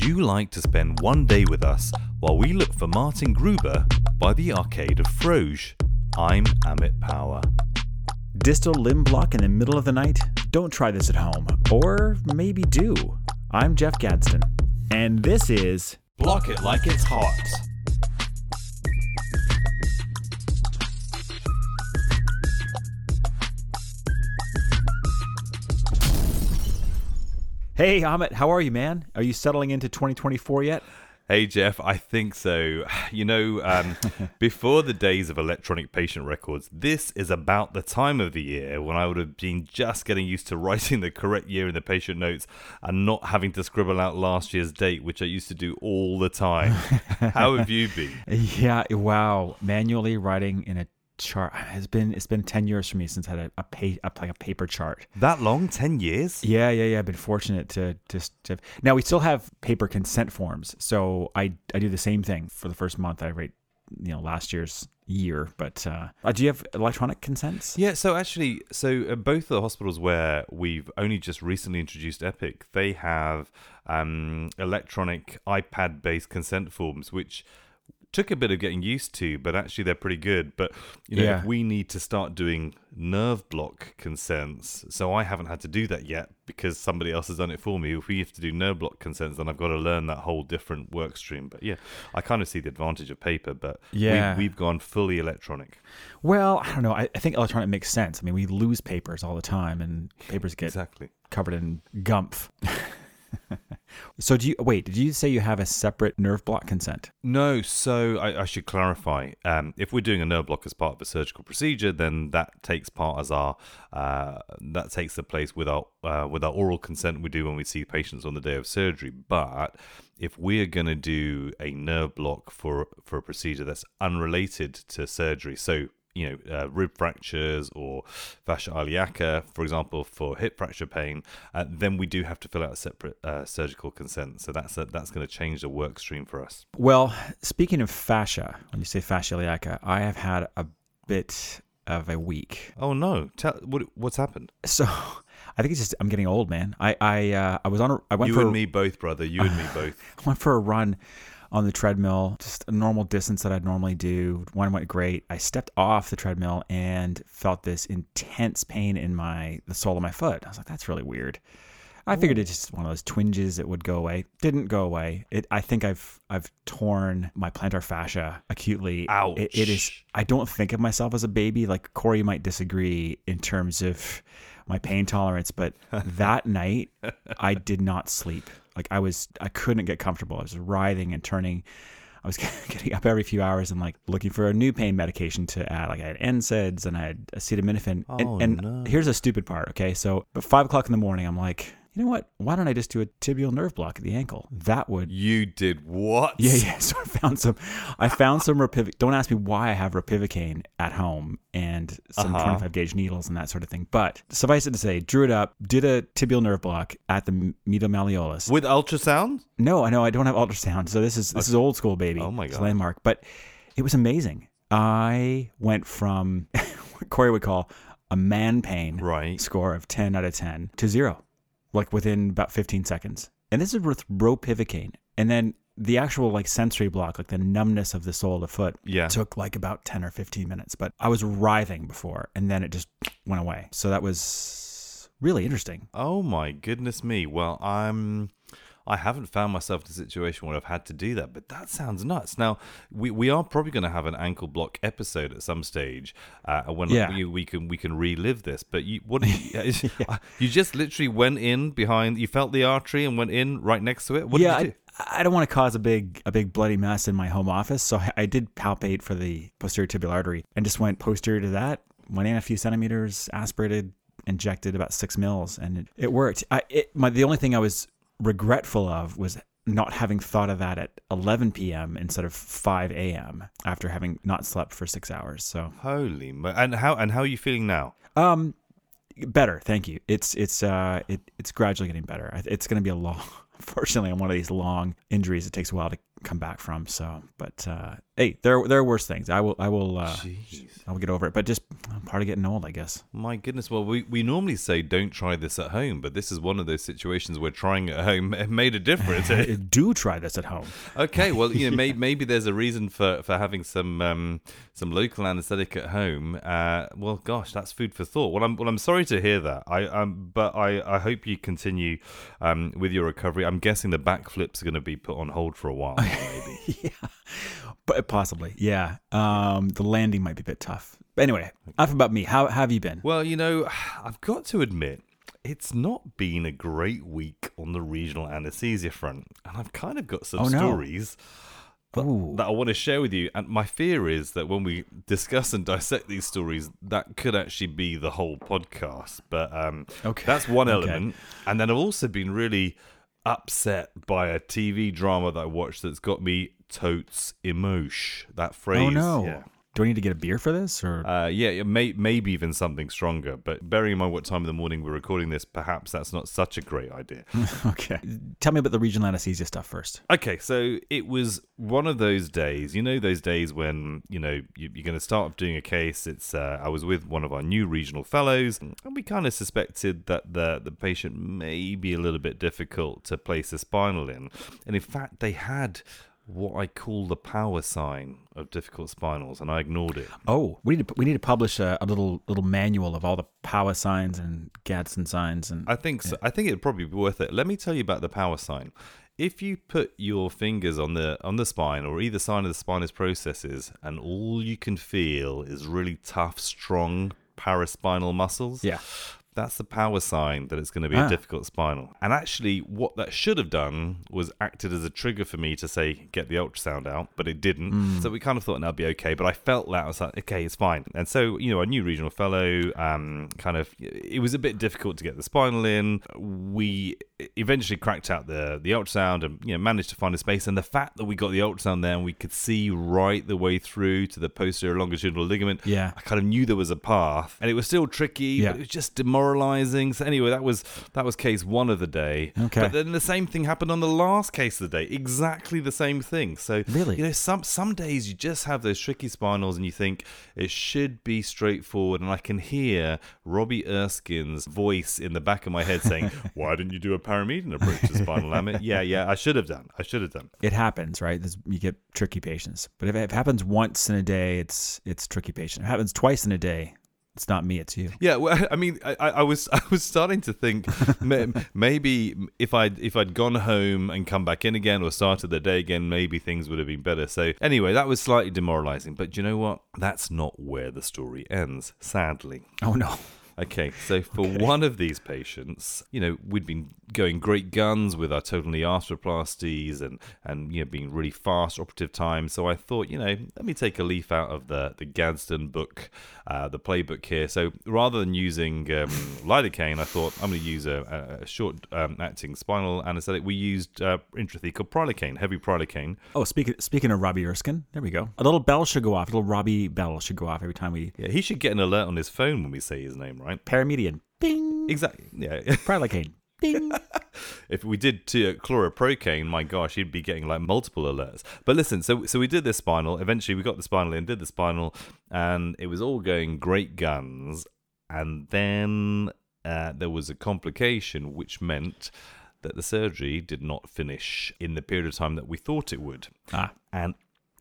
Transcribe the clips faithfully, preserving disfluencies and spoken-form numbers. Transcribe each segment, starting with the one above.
you like to spend one day with us while we look for Martin Gruber by the Arcade of Froge? I'm Amit Power. Distal limb block in the middle of the night? Don't try this at home. Or maybe do. I'm Jeff Gadsden. And this is... Block It Like It's Hot. Hey, Amit, how are you, man? Are you settling into twenty twenty-four yet? Hey, Jeff, I think so. You know, um, before the days of electronic patient records, this is about the time of the year when I would have been just getting used to writing the correct year in the patient notes and not having to scribble out last year's date, which I used to do all the time. How have you been? Yeah, wow. Manually writing in a chart. It's been it's been ten years for me since I had a, a, pay, a like a paper chart. That long? ten years? Yeah, yeah, yeah. I've been fortunate to just to, now we still have paper consent forms. So I I do the same thing for the first month. I write, you know, last year's year. But uh, uh, do you have electronic consents? Yeah, so actually, so uh, both the hospitals where we've only just recently introduced Epic, they have um, electronic iPad-based consent forms, which took a bit of getting used to, but actually they're pretty good. But you know, Yeah. if we need to start doing nerve block consents, so I haven't had to do that yet because somebody else has done it for me. If we have to do nerve block consents, then I've got to learn that whole different work stream. But yeah, I kind of see the advantage of paper, but Yeah. we, we've gone fully electronic. Well, I don't know. I, I think electronic makes sense. I mean, we lose papers all the time, and papers get Exactly. covered in gumph. So do you wait? Did you say you have a separate nerve block consent? No, so I, I should clarify. Um, if we're doing a nerve block as part of a surgical procedure, then that takes part as our uh, that takes the place with our uh, with our oral consent we do when we see patients on the day of surgery. But if we're going to do a nerve block for for a procedure that's unrelated to surgery, so you know, uh, rib fractures or fascia iliaca, for example, for hip fracture pain, uh, then we do have to fill out a separate uh, surgical consent. So that's a, that's going to change the work stream for us. Well, speaking of fascia, when you say fascia iliaca, I have had a bit of a week. Oh no! Tell what what's happened. So I think it's just I'm getting old, man. I I uh, I was on a, I went You for and a, me both, brother. You and me both. I went for a run on the treadmill, just a normal distance that I'd normally do. One went great. I stepped off the treadmill and felt this intense pain in my the sole of my foot. I was like, that's really weird. I figured it's just one of those twinges that would go away. Didn't go away. It. I think I've I've torn my plantar fascia acutely. Ouch. It, it is. I don't think of myself as a baby. Like Corey might disagree in terms of my pain tolerance, but that night I did not sleep. Like I was, I couldn't get comfortable. I was writhing and turning. I was getting up every few hours and like looking for a new pain medication to add. Like I had N SAIDs and I had acetaminophen. Oh, and and no. here's a stupid part. Okay, so at five o'clock in the morning, I'm like, you know what? Why don't I just do a tibial nerve block at the ankle? That would. You did what? Yeah, yeah. So I found some. I found some Ropivacaine. Don't ask me why I have Ropivacaine at home and some Uh-huh. twenty-five gauge needles and that sort of thing. But suffice it to say, drew it up, did a tibial nerve block at the medial malleolus. With ultrasound? No, I know I don't have ultrasound, so this is this is old school, baby. Oh my It's God. landmark. But it was amazing. I went from what Corey would call a man pain Right. score of ten out of ten to zero, like within about fifteen seconds. And this is with Ropivacaine. And then the actual like sensory block, like the numbness of the sole of the foot, Yeah. took like about ten or fifteen minutes. But I was writhing before, and then it just went away. So that was really interesting. Oh my goodness me. Well, I'm. I haven't found myself in a situation where I've had to do that, but that sounds nuts. Now, we, we are probably going to have an ankle block episode at some stage uh, when Yeah. we, we can we can relive this. But you what did you, you just literally went in behind, you felt the artery and went in right next to it? What yeah, did you do? I, I don't want to cause a big a big bloody mess in my home office, so I, I did palpate for the posterior tibial artery and just went posterior to that, went in a few centimeters, aspirated, injected about six mils, and it, it worked. I it, my the only thing I was regretful of was not having thought of that at eleven p.m. instead of five a.m. after having not slept for six hours. So Holy mo- and how and how are you feeling now? um better, thank you. It's it's uh it it's gradually getting better. It's going to be a long. Unfortunately, I'm one of these long injuries. It takes a while to come back from. So, but uh, hey, there there are worse things. I will I will uh, I will get over it. But just part of getting old, I guess. My goodness. Well, we, we normally say don't try this at home, but this is one of those situations where trying it at home made a difference. Do try this at home. Okay, well, you know, maybe, maybe there's a reason for, for having some um, some local anaesthetic at home. Uh, well, gosh, that's food for thought. Well, I'm well, I'm sorry to hear that. I um, but I, I hope you continue um, with your recovery. I'm guessing the backflips are going to be put on hold for a while, maybe. Yeah, but possibly. Yeah, um, the landing might be a bit tough. But anyway, enough about me. How, how have you been? Well, you know, I've got to admit, it's not been a great week on the regional anaesthesia front, and I've kind of got some oh, no. stories that, Ooh. that I want to share with you. And my fear is that when we discuss and dissect these stories, that could actually be the whole podcast. But um, okay. that's one okay. element. And then I've also been really upset by a T V drama that I watched that's got me totes emosh. That phrase. Oh, no. Yeah. Do I need to get a beer for this? Or uh, yeah, it may, maybe even something stronger. But bearing in mind what time of the morning we're recording this, perhaps that's not such a great idea. Okay. Tell me about the regional anesthesia stuff first. Okay, so it was one of those days, you know, those days when, you know, you, you're going to start doing a case. It's uh, I was with one of our new regional fellows, and we kind of suspected that the, the patient may be a little bit difficult to place a spinal in. And in fact, they had what I call the power sign of difficult spinals, and I ignored it. Oh, we need to we need to publish a, a little little manual of all the power signs and Gadsden signs, and I think so. I think it'd probably be worth it. Let me tell you about the power sign. If you put your fingers on the on the spine or either side of the spinous processes, and all you can feel is really tough, strong paraspinal muscles. Yeah. That's the power sign that it's going to be Ah. a difficult spinal. And actually, what that should have done was acted as a trigger for me to say, get the ultrasound out, but it didn't. Mm. So we kind of thought that'd be okay. But I felt that I was like, okay, it's fine. And so, you know, a new regional fellow, um, kind of, it was a bit difficult to get the spinal in. We eventually cracked out the, the ultrasound and, you know, managed to find a space. And the fact that we got the ultrasound there and we could see right the way through to the posterior longitudinal ligament, Yeah. I kind of knew there was a path. And it was still tricky, Yeah. but it was just demoralizing. So anyway, that was that was case one of the day. Okay. But then the same thing happened on the last case of the day. Exactly the same thing. So Really? you know, some some days you just have those tricky spinals and you think it should be straightforward. And I can hear Robbie Erskine's voice in the back of my head saying, "Why didn't you do a paramedian approach to spinal lamina?" Yeah, yeah, I should have done. I should have done. It happens, right? This, you get tricky patients. But if it happens once in a day, it's it's tricky patient. If it happens twice in a day, it's not me, it's you. Yeah, well, I mean, I, I was I was starting to think may- maybe if I'd if I'd gone home and come back in again or started the day again, maybe things would have been better. So anyway, that was slightly demoralizing. But you know what? That's not where the story ends, sadly. Oh, no. Okay, so for Okay. one of these patients, you know, we'd been going great guns with our total knee arthroplasties and, and you know, being really fast operative time. So I thought, you know, let me take a leaf out of the, the Gadsden book, uh, the playbook here. So rather than using um, lidocaine, I thought I'm going to use a, a short um, acting spinal anesthetic. We used uh, intrathecal prilocaine, heavy prilocaine. Oh, speaking speaking of Robbie Erskine, there we go. A little bell should go off. A little Robbie bell should go off every time we... Yeah, he should get an alert on his phone when we say his name, right? Paramedian. Bing. Exactly. Yeah. Prilocaine. Bing. If we did to chloroprocaine, my gosh, he'd be getting like multiple alerts. But listen, so so we did this spinal. Eventually, we got the spinal in, did the spinal, and it was all going great guns. And then uh, there was a complication, which meant that the surgery did not finish in the period of time that we thought it would. Ah. And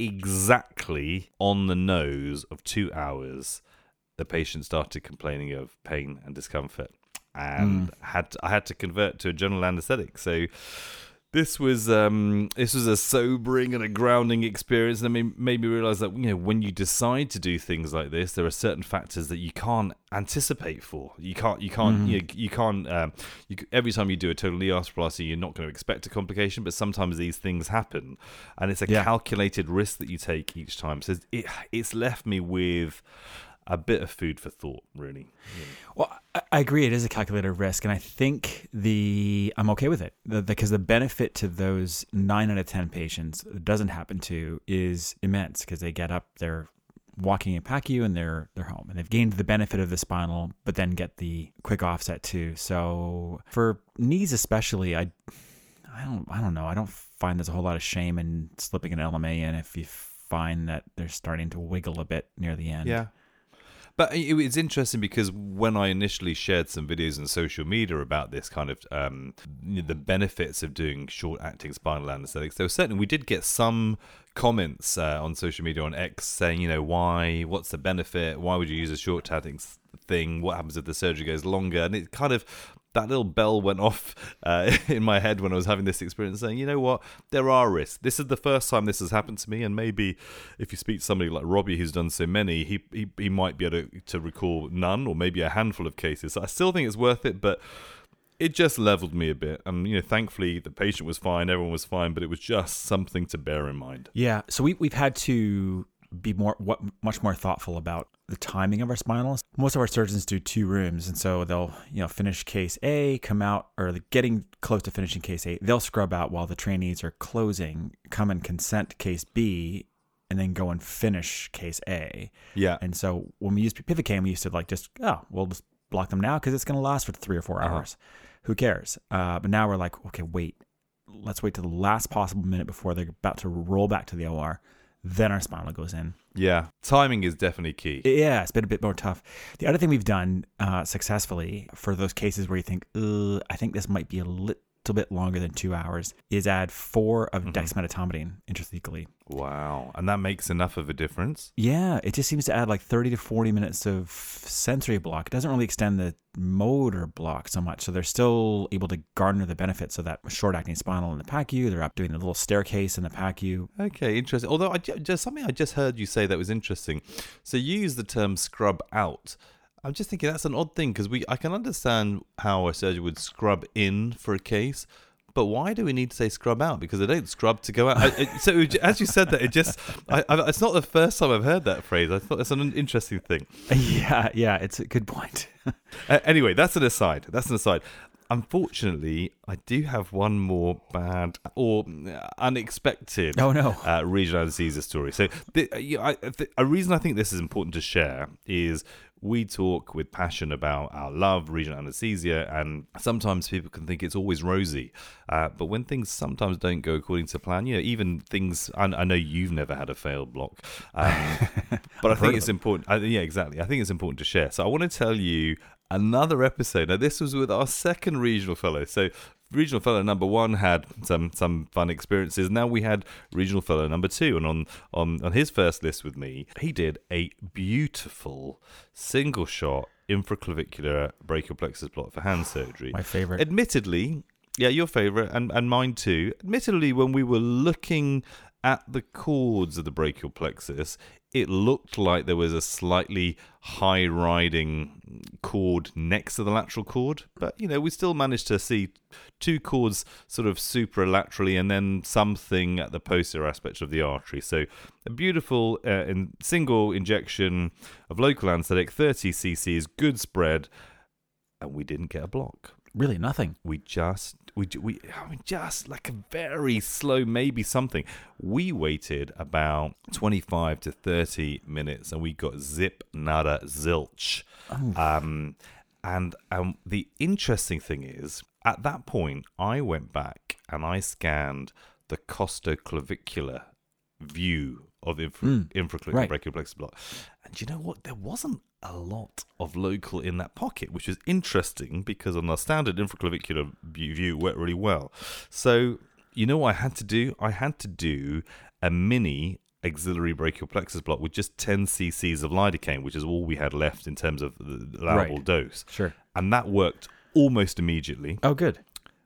exactly on the nose of two hours, the patient started complaining of pain and discomfort. And mm. had to, I had to convert to a general anesthetic. So this was um, this was a sobering and a grounding experience. And I mean, made me realize that, you know, when you decide to do things like this, there are certain factors that you can't anticipate for. You can't you can't mm. you, you can't um, you, every time you do a total knee arthroplasty, you're not going to expect a complication, but sometimes these things happen, and it's a yeah. calculated risk that you take each time. So it it's left me with a bit of food for thought, really. Yeah. Well, I agree. It is a calculated risk, and I think the I'm okay with it the, because the benefit to those nine out of ten patients it doesn't happen to is immense because they get up, they're walking in P A C U, and they're they're home, and they've gained the benefit of the spinal, but then get the quick offset too. So for knees especially, I I don't I don't know. I don't find there's a whole lot of shame in slipping an L M A in if you find that they're starting to wiggle a bit near the end. Yeah. But it's interesting because when I initially shared some videos on social media about this kind of um, the benefits of doing short-acting spinal anesthetics, there was certainly we did get some comments uh, on social media on X saying, you know, why? What's the benefit? Why would you use a short-acting thing? What happens if the surgery goes longer? And it kind of that little bell went off uh, in my head when I was having this experience, saying, you know what, there are risks. This is the first time this has happened to me, and maybe if you speak to somebody like Robbie, who's done so many, he he, he might be able to, to recall none or maybe a handful of cases. So I still think it's worth it, but it just leveled me a bit. And, you know, thankfully the patient was fine, everyone was fine, but it was just something to bear in mind. Yeah, so we, we've had to be more what much more thoughtful about the timing of our spinals. Most of our surgeons do two rooms, and so they'll, you know, finish case A, come out, or getting close to finishing case A, they'll scrub out while the trainees are closing, come and consent case B, and then go and finish case A. Yeah. And so when we used Pivocam, we used to like just, oh, we'll just block them now because it's going to last for three or four hours. Uh-huh. Who cares? Uh, but now we're like, okay, wait, let's wait to the last possible minute before they're about to roll back to the O R. Then our spinal goes in. Yeah, timing is definitely key. Yeah, it's been a bit more tough. The other thing we've done uh, successfully for those cases where you think, I think this might be a little bit longer than two hours, is add four of mm-hmm. dexmedetomidine intrathecally. Wow. And that makes enough of a difference? Yeah, it just seems to add like thirty to forty minutes of sensory block. It doesn't really extend the motor block so much. So they're still able to garner the benefits of that short-acting spinal in the P A C U. They're up doing the little staircase in the P A C U. Okay, interesting. Although I just something I just heard you say that was interesting. So you use the term scrub out. I'm just thinking that's an odd thing because we I can understand how a surgeon would scrub in for a case, but why do we need to say scrub out? Because they don't scrub to go out. I, it, so as you said that, it just I, I, it's not the first time I've heard that phrase. I thought that's an interesting thing. Yeah, yeah, it's a good point. uh, anyway, that's an aside. That's an aside. Unfortunately, I do have one more bad or unexpected oh, no. uh, regional anesthesia story. So the, I, the, a reason I think this is important to share is we talk with passion about our love, regional anesthesia, and sometimes people can think it's always rosy. Uh, but when things sometimes don't go according to plan, you know, even things, I, I know you've never had a failed block, um, but I think it's important. I, yeah, exactly. I think it's important to share. So I want to tell you another episode. Now, this was with our second regional fellow. So regional fellow number one had some some fun experiences. Now we had regional fellow number two, and on on on his first list with me, he did a beautiful single shot infraclavicular brachial plexus block for hand surgery. My favorite. Admittedly, yeah, your favorite, and and mine too. Admittedly, when we were looking at the chords of the brachial plexus, it looked like there was a slightly high riding chord next to the lateral chord, but you know, we still managed to see two chords sort of supralaterally and then something at the posterior aspect of the artery. So a beautiful uh, in single injection of local anesthetic, thirty cc's, good spread, and we didn't get a block. Really, nothing. We just, we, we, I mean, just like a very slow, maybe something. We waited about twenty-five to thirty minutes, and we got zip, nada, zilch. Oh. Um, and um, the interesting thing is, at that point, I went back and I scanned the costoclavicular view of infra, mm, infraclavicular right. brachial plexus block. And you know what? There wasn't a lot of local in that pocket, which is interesting because on our standard infraclavicular view, it worked really well. So, you know what I had to do? I had to do a mini axillary brachial plexus block with just ten cc's of lidocaine, which is all we had left in terms of the allowable right. dose. Sure. And that worked almost immediately. Oh, good.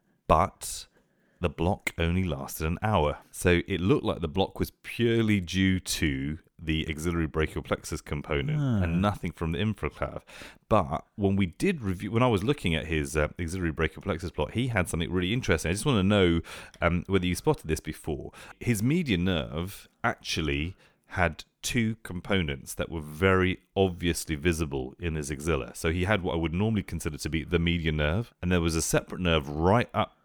But the block only lasted an hour. So it looked like the block was purely due to the axillary brachial plexus component ah. and nothing from the infraclav. But when we did review, when I was looking at his uh, axillary brachial plexus plot, he had something really interesting. I just want to know um, whether you spotted this before. His median nerve actually had two components that were very obviously visible in his axilla. So he had what I would normally consider to be the median nerve, and there was a separate nerve right up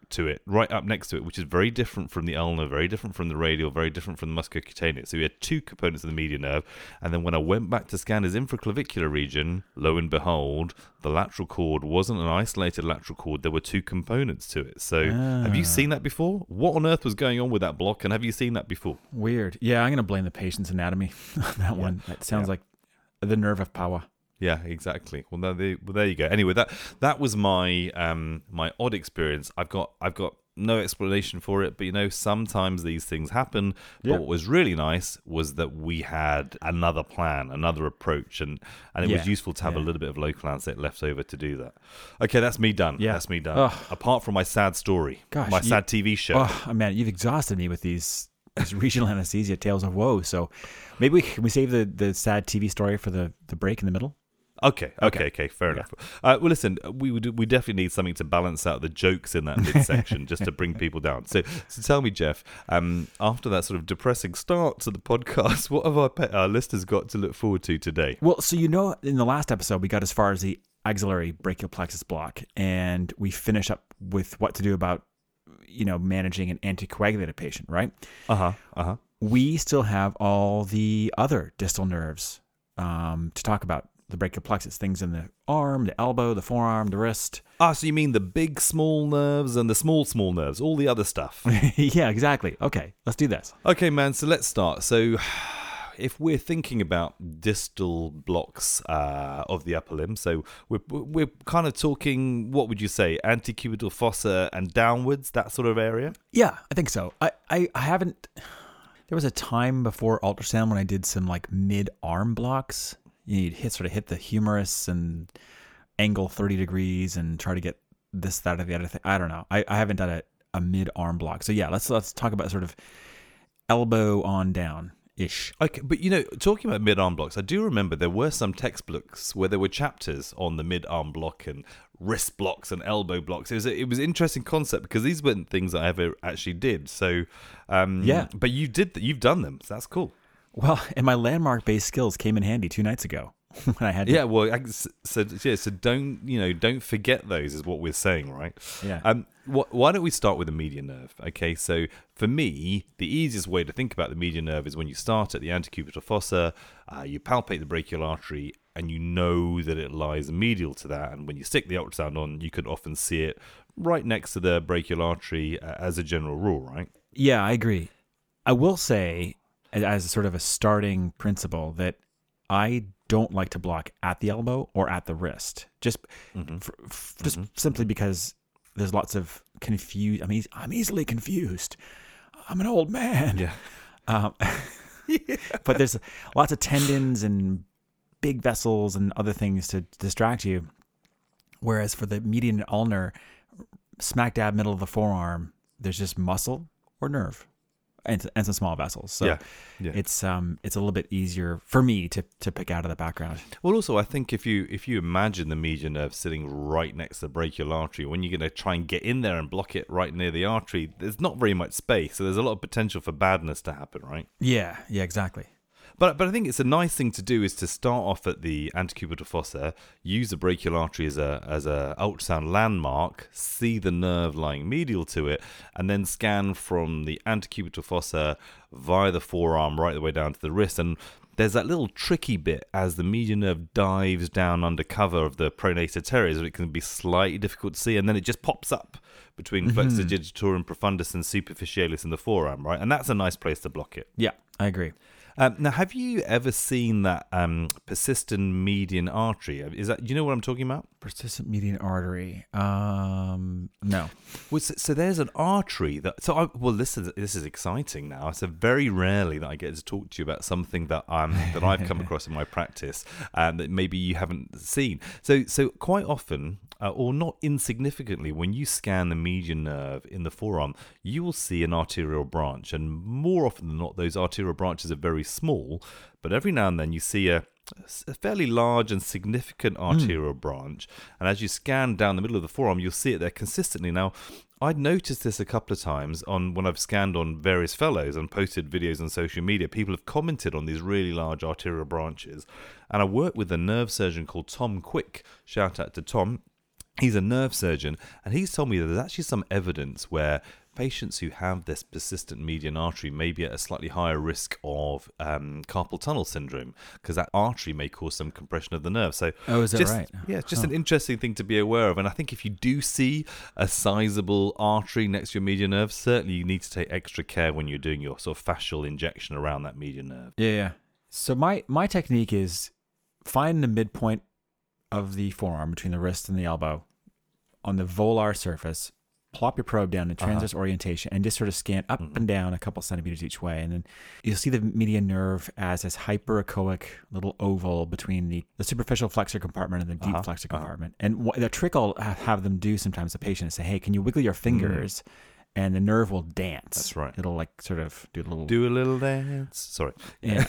to it, right up next to it, which is very different from the ulnar, very different from the radial, very different from the musculocutaneous. So we had two components of the median nerve, and then when I went back to scan his infraclavicular region, lo and behold, the lateral cord wasn't an isolated lateral cord. There were two components to it. So Ah. have you seen that before? What on earth was going on with that block, and have you seen that before? Weird. Yeah, I'm going to blame the patient's anatomy on that one. That sounds Yeah. like the nerve of power. Yeah, exactly. Well, there, they, well, there you go. Anyway, that that was my um my odd experience. I've got I've got no explanation for it, but you know, sometimes these things happen. But Yeah. what was really nice was that we had another plan, another approach, and and it was Yeah, ustle to have a yeah. little bit of local anesthetic left over to do that. Okay, that's me done. Yeah. That's me done. Ugh. Apart from my sad story, Gosh, my you- sad T V show. Oh man, you've exhausted me with these, these regional anesthesia tales of woe. So maybe we can we save the, the sad T V story for the, the break in the middle? Okay, okay, Okay. okay, fair enough. Uh, well, listen, we would we definitely need something to balance out the jokes in that midsection, just to bring people down. So, so tell me, Jeff, um, after that sort of depressing start to the podcast, what have our pe- our listeners got to look forward to today? Well, so you know, in the last episode, we got as far as the axillary brachial plexus block, and we finish up with what to do about, you know, managing an anticoagulated patient, right? Uh huh. Uh huh. We still have all the other distal nerves um, to talk about. The brachial plexus, things in the arm, the elbow, the forearm, the wrist. Ah, so you mean the big small nerves and the small small nerves, all the other stuff? Yeah, exactly. Okay, let's do this. Okay, man. So let's start. So, if we're thinking about distal blocks uh, of the upper limb, so we're we're kind of talking. What would you say? Antecubital fossa and downwards, that sort of area. Yeah, I think so. I, I, I haven't. There was a time before ultrasound when I did some like mid arm blocks. You'd hit sort of hit the humerus and angle thirty degrees and try to get this, that, or the other thing. I don't know. I, I haven't done a, a mid arm block. So yeah, let's let's talk about sort of elbow on down ish. Okay, but you know, talking about mid-arm blocks, I do remember there were some textbooks where there were chapters on the mid-arm block and wrist blocks and elbow blocks. It was a, it was an interesting concept because these weren't things I ever actually did. So, um, Yeah. but you did, you've done them. So that's cool. Well, and my landmark based skills came in handy two nights ago when I had to. Yeah, well, I- so yeah, so don't you know? Don't forget those is what we're saying, right? Yeah. Um, wh- why don't we start with the median nerve? Okay, so for me, the easiest way to think about the median nerve is when you start at the antecubital fossa, uh, you palpate the brachial artery, and you know that it lies medial to that. And when you stick the ultrasound on, you can often see it right next to the brachial artery uh, as a general rule, right? Yeah, I agree. I will say, as- as sort of a starting principle, that I don't like to block at the elbow or at the wrist, just Mm-hmm. f- f- just simply because there's lots of confused. I mean, I'm easily confused. I'm an old man. Yeah. Um, but there's lots of tendons and big vessels and other things to distract you. Whereas for the median and ulnar, smack dab middle of the forearm, there's just muscle or nerve and, and some small vessels. So Yeah, yeah. it's um it's a little bit easier for me to to pick out of the background. Well, also, I think if you if you imagine the median nerve sitting right next to the brachial artery, when you're going to try and get in there and block it right near the artery, there's not very much space, so there's a lot of potential for badness to happen, right? Yeah, yeah, exactly. But but I think it's a nice thing to do is to start off at the antecubital fossa, use the brachial artery as a as a ultrasound landmark, see the nerve lying medial to it, and then scan from the antecubital fossa via the forearm right the way down to the wrist. And there's that little tricky bit as the median nerve dives down under cover of the pronator teres, where it can be slightly difficult to see, and then it just pops up between flexor digitorum profundus and superficialis in the forearm, right? And that's a nice place to block it. Yeah, I agree. Um, now, have you ever seen that um, persistent median artery? Is that, you know what I'm talking about? Persistent median artery. Um, no. Well, so, so there's an artery that. So, I, well, this is this is exciting now. It's a very rarely that I get to talk to you about something that um that I've come across in my practice and that maybe you haven't seen. So, so quite often, uh, or not insignificantly, when you scan the median nerve in the forearm, you will see an arterial branch, and more often than not, those arterial branches are very small. But every now and then, you see a a fairly large and significant arterial mm. branch, and as you scan down the middle of the forearm, you'll see it there consistently. Now, I'd noticed this a couple of times on when I've scanned on various fellows and posted videos on social media. People have commented on these really large arterial branches, and I work with a nerve surgeon called Tom Quick. Shout out to Tom. He's a nerve surgeon, and he's told me that there's actually some evidence where patients who have this persistent median artery may be at a slightly higher risk of um, carpal tunnel syndrome, because that artery may cause some compression of the nerve. So, oh, is that just, right? Yeah, it's just oh. an interesting thing to be aware of. And I think if you do see a sizable artery next to your median nerve, certainly you need to take extra care when you're doing your sort of fascial injection around that median nerve. Yeah, yeah. So my my technique is find the midpoint of the forearm between the wrist and the elbow on the volar surface, plop your probe down in transverse uh-huh. orientation, and just sort of scan up mm-hmm. and down a couple centimeters each way. And then you'll see the median nerve as this hyperechoic little oval between the, the superficial flexor compartment and the deep uh-huh. flexor uh-huh. compartment. And wh- the trick I'll have them do sometimes, the patient, is say, hey, can you wiggle your fingers? Mm. And the nerve will dance. That's right. It'll like sort of do a little... Do a little dance. Sorry. Yeah.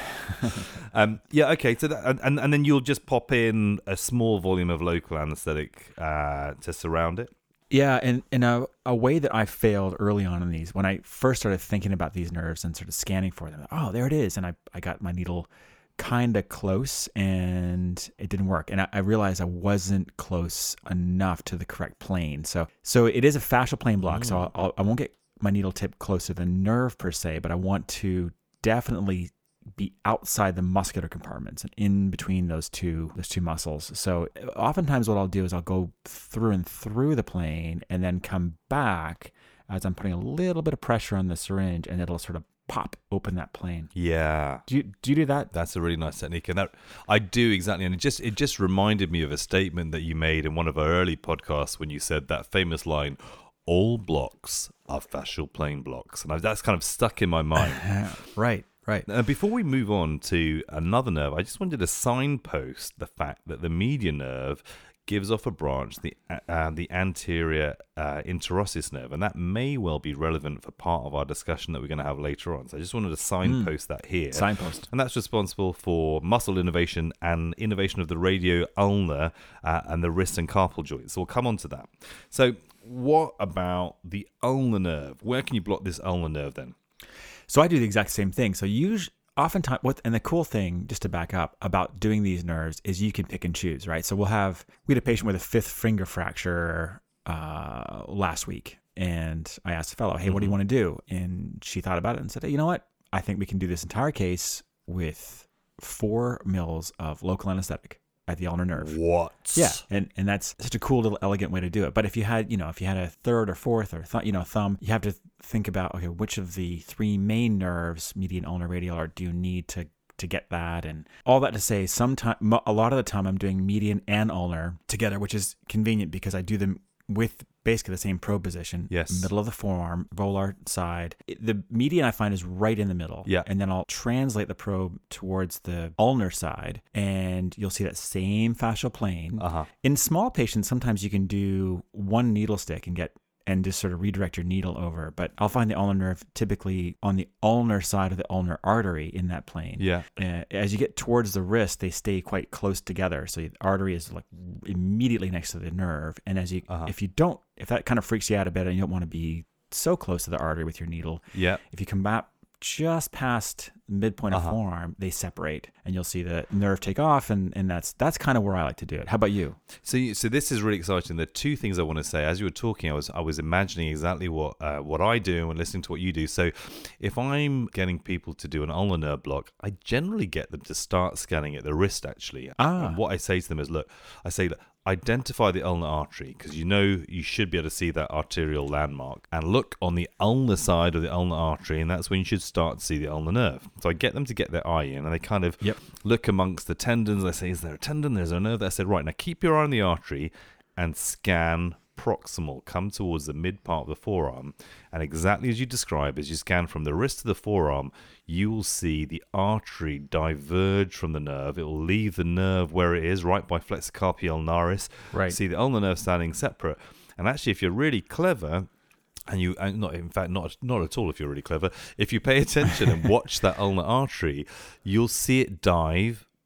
um, yeah, okay. So that, and, and then you'll just pop in a small volume of local anesthetic uh, to surround it. Yeah, and in a, a way that I failed early on in these, when I first started thinking about these nerves and sort of scanning for them, oh, there it is. And I, I got my needle kind of close and it didn't work. And I, I realized I wasn't close enough to the correct plane. So so it is a fascial plane block. Mm. So I'll, I'll, I won't get my needle tip close to the nerve per se, but I want to definitely be outside the muscular compartments and in between those two those two muscles. So oftentimes what I'll do is I'll go through and through the plane and then come back as I'm putting a little bit of pressure on the syringe, and it'll sort of pop open that plane. Yeah. Do you do you do that? That's a really nice technique, and that I do exactly. And it just it just reminded me of a statement that you made in one of our early podcasts when you said that famous line, "All blocks are fascial plane blocks," and I, that's kind of stuck in my mind. Right. Right. Now, before we move on to another nerve, I just wanted to signpost the fact that the median nerve gives off a branch, the uh, the anterior uh, interosseous nerve, and that may well be relevant for part of our discussion that we're going to have later on. So I just wanted to signpost mm. that here. Signpost. And that's responsible for muscle innervation and innervation of the radio ulnar uh, and the wrist and carpal joints. So we'll come on to that. So what about the ulnar nerve? Where can you block this ulnar nerve then? So I do the exact same thing. So usually, oftentimes, what and the cool thing, just to back up, about doing these nerves is you can pick and choose, right? So we'll have, we had a patient with a fifth finger fracture uh, last week. And I asked the fellow, hey, mm-hmm. what do you want to do? And she thought about it and said, hey, you know what? I think we can do this entire case with four mils of local anesthetic at the ulnar nerve. What? Yeah, and and that's such a cool little elegant way to do it. But if you had, you know, if you had a third or fourth or th- you know thumb, you have to think about, okay, which of the three main nerves, median, ulnar, radial, or do you need to to get that? And all that to say, sometime a lot of the time I'm doing median and ulnar together, which is convenient because I do them with basically the same probe position. Yes. Middle of the forearm, volar side. It, the median I find is right in the middle. Yeah. And then I'll translate the probe towards the ulnar side, and you'll see that same fascial plane. Uh-huh. In small patients, sometimes you can do one needle stick and get and just sort of redirect your needle over. But I'll find the ulnar nerve typically on the ulnar side of the ulnar artery in that plane. Yeah. Uh, as you get towards the wrist, they stay quite close together. So the artery is like immediately next to the nerve. And as you, uh-huh. if you don't, if that kind of freaks you out a bit and you don't want to be so close to the artery with your needle, yeah. if you come back just past the midpoint uh-huh. of forearm, they separate, and you'll see the nerve take off, and, and that's that's kind of where I like to do it. How about you? So, you, so this is really exciting. There are two things I want to say. As you were talking, I was I was imagining exactly what uh, what I do and listening to what you do. So, if I'm getting people to do an ulnar nerve block, I generally get them to start scanning at the wrist. Actually, ah. and what I say to them is, look, I say that. Identify the ulnar artery, because you know you should be able to see that arterial landmark, and look on the ulnar side of the ulnar artery, and that's when you should start to see the ulnar nerve. So I get them to get their eye in, and they kind of yep. look amongst the tendons. I say, is there a tendon? There's a nerve. I said, right, now keep your eye on the artery and scan proximal. Come towards the mid part of the forearm, and exactly as you describe, as you scan from the wrist to the forearm, you will see the artery diverge from the nerve. It will leave the nerve where it is, right by flexor carpi ulnaris. Right. See the ulnar nerve standing separate. And actually, if you're really clever, and you, and not in fact, not not at all if you're really clever, if you pay attention and watch that ulnar artery, you'll see it dive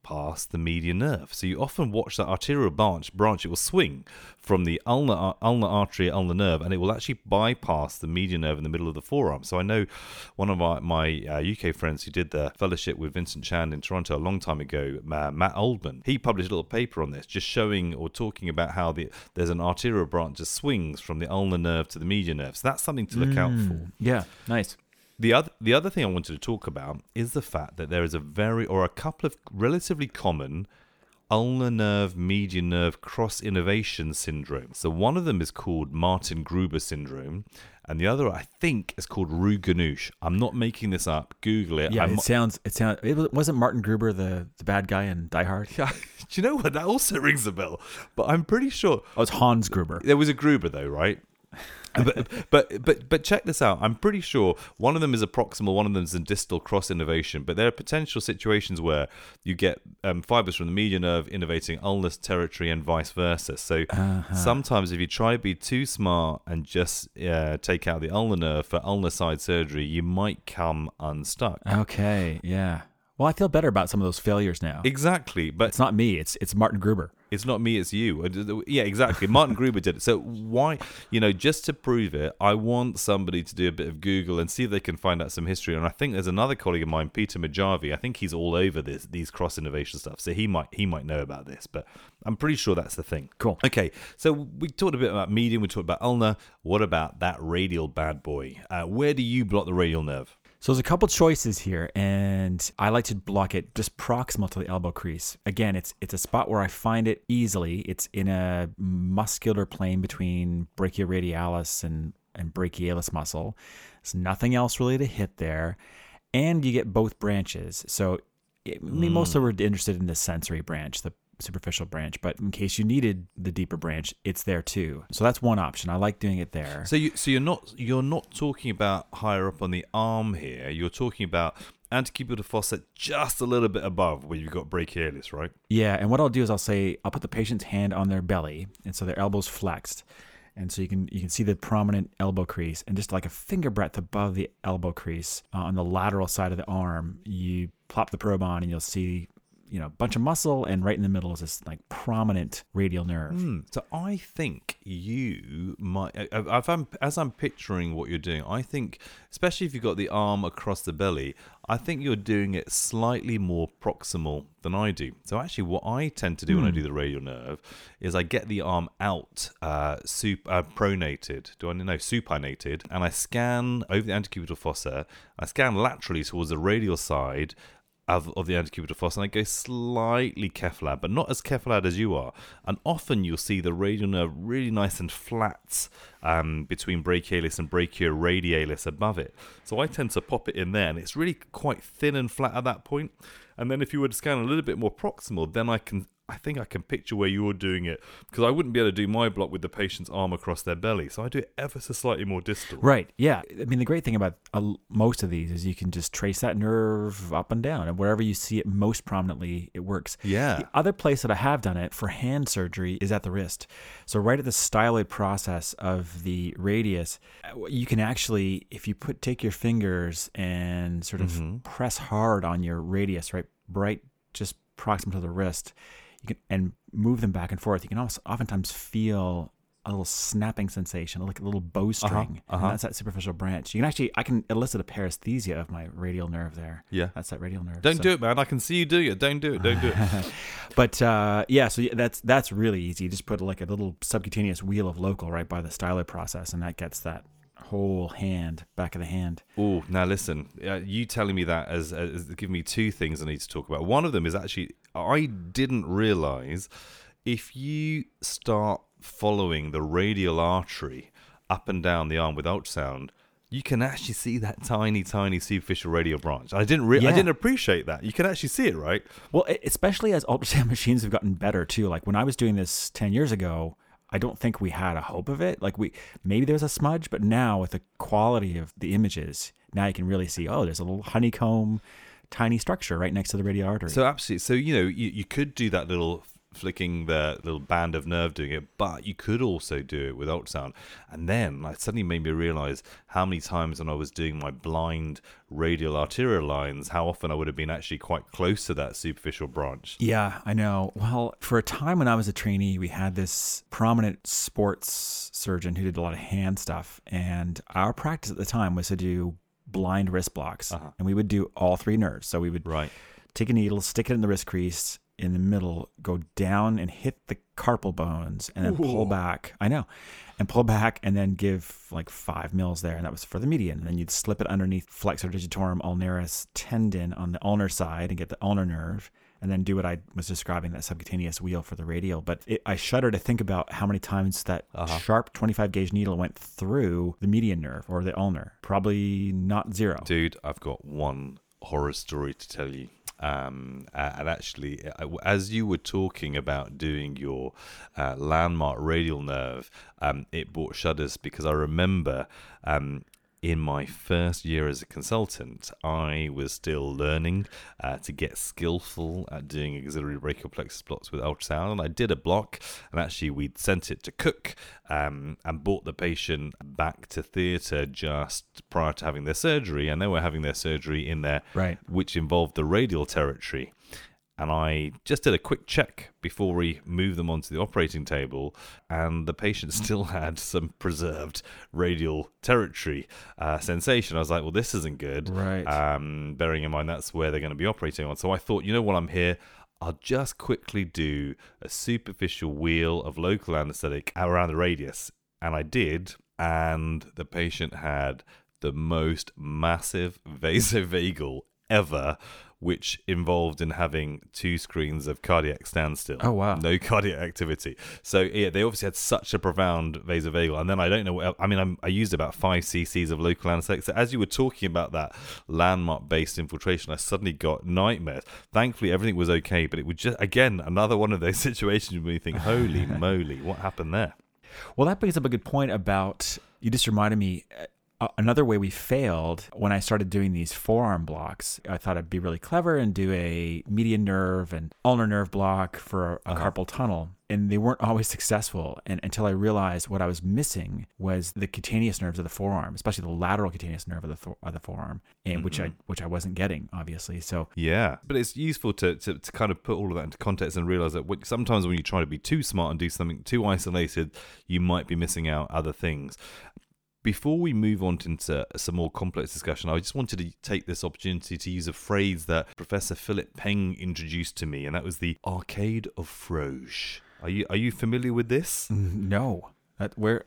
bypass the median nerve. So you often watch that arterial branch, branch it will swing from the ulnar, ulnar artery, ulnar nerve, and it will actually bypass the median nerve in the middle of the forearm. So I know one of my, my uh, U K friends who did the fellowship with Vincent Chan in Toronto a long time ago, uh, Matt Oldman, he published a little paper on this, just showing or talking about how the, there's an arterial branch that swings from the ulnar nerve to the median nerve. So that's something to look mm, out for. Yeah, nice. The other, the other thing I wanted to talk about is the fact that there is a very, or a couple of relatively common ulnar nerve, median nerve cross-innervation syndrome. So one of them is called Martin-Gruber syndrome, and the other, I think, is called Roux-Ganouche. I'm not making this up. Google it. Yeah, I'm, it sounds. It sounds. It wasn't Martin Gruber the, the bad guy in Die Hard. Yeah, do you know what? That also rings a bell. But I'm pretty sure. Oh, it's Hans Gruber. There was a Gruber though, right? but, but but but check this out. I'm pretty sure one of them is a proximal, one of them is a distal cross innervation. But there are potential situations where you get um, fibers from the median nerve innervating ulnar territory and vice versa. So uh-huh. sometimes if you try to be too smart and just uh, take out the ulnar nerve for ulnar side surgery, you might come unstuck. Okay, yeah. Well, I feel better about some of those failures now. Exactly, but it's not me. It's it's Martin Gruber. It's not me, it's you. Yeah, exactly. Martin Gruber did it. So why, you know, just to prove it, I want somebody to do a bit of Google and see if they can find out some history. And I think there's another colleague of mine, Peter Majavi. I think he's all over this, these cross innovation stuff. So he might he might know about this, but I'm pretty sure that's the thing. Cool. Okay, so we talked a bit about median, we talked about ulnar. What about that radial bad boy? Uh, where do you block the radial nerve? So there's a couple choices here, and I like to block it just proximal to the elbow crease. Again, it's it's a spot where I find it easily. It's in a muscular plane between brachioradialis and, and brachialis muscle. There's nothing else really to hit there, and you get both branches. So it, I mean, mostly we're interested in the sensory branch, the superficial branch, but in case you needed the deeper branch, it's there too. So that's one option. I like doing it there. So you so you're not you're not talking about higher up on the arm here. You're talking about antecubital fossa just a little bit above where you've got brachialis, right? Yeah, and what I'll do is I'll say I'll put the patient's hand on their belly, and so their elbow's flexed. And so you can you can see the prominent elbow crease, and just like a finger breadth above the elbow crease uh, on the lateral side of the arm, you plop the probe on and you'll see, you know, a bunch of muscle, and right in the middle is this like prominent radial nerve. Mm, so I think you might, if I'm, as I'm picturing what you're doing, I think, especially if you've got the arm across the belly, I think you're doing it slightly more proximal than I do. So actually what I tend to do mm. when I do the radial nerve is I get the arm out, uh, sup, uh, pronated, do I know, supinated, and I scan over the antecubital fossa, I scan laterally towards the radial side Of, of the antecubital fossa, and I go slightly cephalad, but not as cephalad as you are. And often you'll see the radial nerve really nice and flat um, between brachialis and brachioradialis above it. So I tend to pop it in there, and it's really quite thin and flat at that point. And then if you were to scan a little bit more proximal, then I can I think I can picture where you're doing it, because I wouldn't be able to do my block with the patient's arm across their belly. So I do it ever so slightly more distal. Right. Yeah. I mean, the great thing about uh, most of these is you can just trace that nerve up and down, and wherever you see it most prominently, it works. Yeah. The other place that I have done it for hand surgery is at the wrist. So right at the styloid process of the radius, you can actually, if you put take your fingers and sort of mm-hmm. press hard on your radius, right, right, just proximal to the wrist, you can, and move them back and forth, you can also oftentimes feel a little snapping sensation, like a little bowstring. Uh-huh, uh-huh. And that's that superficial branch. You can actually, I can elicit a paresthesia of my radial nerve there. Yeah. That's that radial nerve. Don't so. do it, man. I can see you doing it. Don't do it. Don't do it. But uh, yeah, so that's that's really easy. You just put like a little subcutaneous wheel of local right by the styloid process, and that gets that whole hand, back of the hand. Oh, now listen, uh, you telling me that as, as giving me two things I need to talk about. One of them is actually, I didn't realize if you start following the radial artery up and down the arm with ultrasound, you can actually see that tiny, tiny superficial radial branch. I didn't, re- yeah. I didn't appreciate that. You can actually see it, right? Well, especially as ultrasound machines have gotten better too. Like when I was doing this ten years ago, I don't think we had a hope of it. Like we, maybe there was a smudge, but now with the quality of the images, now you can really see, oh, there's a little honeycomb, tiny structure right next to the radial artery. So absolutely. So, you know, you, you could do that little flicking the little band of nerve doing it, but you could also do it with ultrasound. And then it suddenly made me realize how many times when I was doing my blind radial arterial lines, how often I would have been actually quite close to that superficial branch. Yeah, I know. Well, for a time when I was a trainee, we had this prominent sports surgeon who did a lot of hand stuff. And our practice at the time was to do blind wrist blocks. Uh-huh. And we would do all three nerves. So we would right. take a needle, stick it in the wrist crease, in the middle, go down and hit the carpal bones, and then Ooh. pull back. I know. And pull back and then give like five mils there. And that was for the median. And then you'd slip it underneath flexor digitorum ulnaris tendon on the ulnar side and get the ulnar nerve. And then do what I was describing, that subcutaneous wheel for the radial. But it, I shudder to think about how many times that uh-huh. sharp twenty-five gauge needle went through the median nerve or the ulnar. Probably not zero. Dude, I've got one horror story to tell you. Um, and actually, as you were talking about doing your uh, landmark radial nerve, um, it brought shudders because I remember um, in my first year as a consultant, I was still learning uh, to get skillful at doing axillary brachial plexus blocks with ultrasound. And I did a block, and actually we'd sent it to Cook um, and brought the patient back to theatre just prior to having their surgery. And they were having their surgery in there, right. which involved the radial territory. And I just did a quick check before we moved them onto the operating table, and the patient still had some preserved radial territory uh, sensation. I was like, well, this isn't good. Right. Um, bearing in mind that's where they're going to be operating on. So I thought, you know what, I'm here. I'll just quickly do a superficial wheel of local anesthetic around the radius. And I did, and the patient had the most massive vasovagal ever, which involved in having two screens of cardiac standstill. Oh, wow. No cardiac activity. So, yeah, they obviously had such a profound vasovagal. And then I don't know, what, I mean, I'm, I used about five cc's of local anesthetic. So as you were talking about that landmark-based infiltration, I suddenly got nightmares. Thankfully, everything was okay, but it was just, again, another one of those situations where you think, holy moly, what happened there? Well, that brings up a good point about, you just reminded me, Uh, another way we failed when I started doing these forearm blocks, I thought I'd be really clever and do a median nerve and ulnar nerve block for a, a uh-huh. carpal tunnel. And they weren't always successful. And until I realized what I was missing was the cutaneous nerves of the forearm, especially the lateral cutaneous nerve of the th- of the forearm, and mm-hmm. which I which I wasn't getting, obviously. So yeah, but it's useful to, to to kind of put all of that into context and realize that sometimes when you try to be too smart and do something too isolated, you might be missing out other things. Before we move on into some more complex discussion, I just wanted to take this opportunity to use a phrase that Professor Philip Peng introduced to me, and that was the Arcade of Froude. Are you are you familiar with this? No. That, where?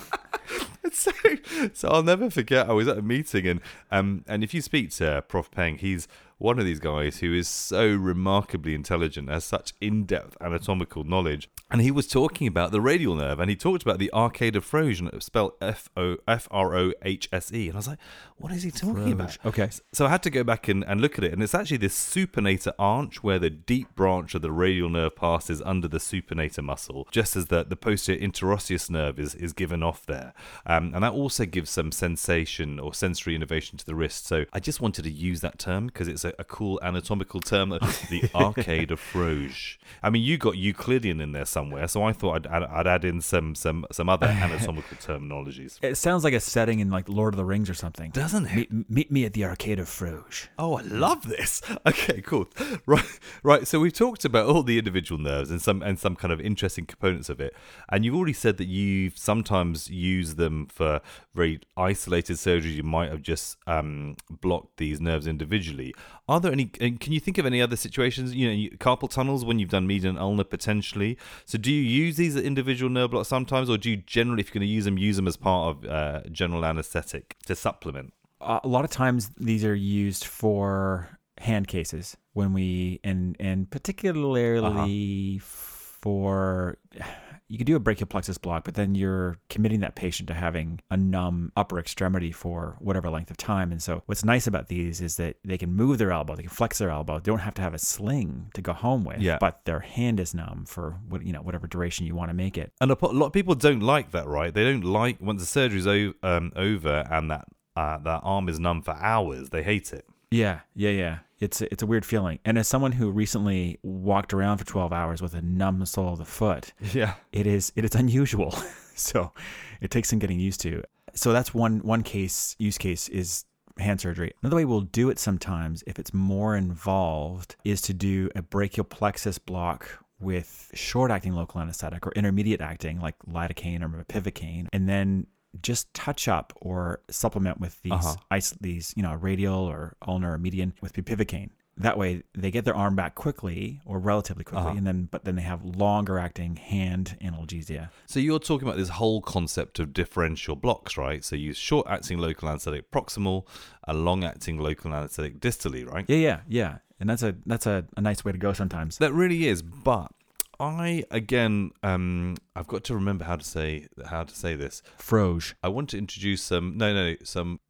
so, so I'll never forget. I was at a meeting, and um, and if you speak to Prof Peng, he's one of these guys who is so remarkably intelligent, has such in-depth anatomical knowledge. And he was talking about the radial nerve, and he talked about the Arcade of Froude, and it was spelled F O F R O H S E. And I was like, what is he talking Froude. about? Okay. So I had to go back and, and look at it, and it's actually this supinator arch where the deep branch of the radial nerve passes under the supinator muscle, just as the, the posterior interosseous nerve is, is given off there. Um, and that also gives some sensation or sensory innervation to the wrist. So I just wanted to use that term because it's a, a cool anatomical term, the Arcade of Froude. I mean, you got Euclidean in there somewhere, so I thought I'd, I'd, I'd add in some some some other anatomical terminologies. It sounds like a setting in like Lord of the Rings or something, doesn't it? Meet, meet me at the Arcade of Froude. Oh, I love this. Okay, cool. Right, right. So we've talked about all the individual nerves and some and some kind of interesting components of it, and you've already said that you've sometimes used them for very isolated surgeries. You might have just um, blocked these nerves individually. Are there any? Can you think of any other situations? You know, carpal tunnels when you've done median ulnar potentially. So do you use these as individual nerve blocks sometimes, or do you generally, if you're going to use them, use them as part of uh, general anesthetic to supplement? Uh, a lot of times these are used for hand cases when we, and and particularly uh-huh. for. You could do a brachial plexus block, but then you're committing that patient to having a numb upper extremity for whatever length of time. And so what's nice about these is that they can move their elbow, they can flex their elbow, they don't have to have a sling to go home with, yeah. but their hand is numb for what you know whatever duration you want to make it. And a lot of people don't like that, right? They don't like, once the surgery's o- um, over and that, uh, that arm is numb for hours, they hate it. Yeah, yeah, yeah. It's a, it's a weird feeling. And as someone who recently walked around for twelve hours with a numb sole of the foot, Yeah. it is it is unusual. So it takes some getting used to. So that's one one case use case is hand surgery. Another way we'll do it sometimes, if it's more involved, is to do a brachial plexus block with short-acting local anesthetic or intermediate acting like lidocaine or mepivacaine, and then just touch up or supplement with these Uh-huh. ice, these you know radial or ulnar or median with bupivacaine. That way, they get their arm back quickly or relatively quickly, Uh-huh. and then but then they have longer-acting hand analgesia. So you're talking about this whole concept of differential blocks, right? So you use short-acting local anesthetic proximal, a long-acting local anesthetic distally, right? Yeah, yeah, yeah. And that's a that's a, a nice way to go sometimes. That really is, but I again, um, I've got to remember how to say how to say this. Froge. I want to introduce some no, no, some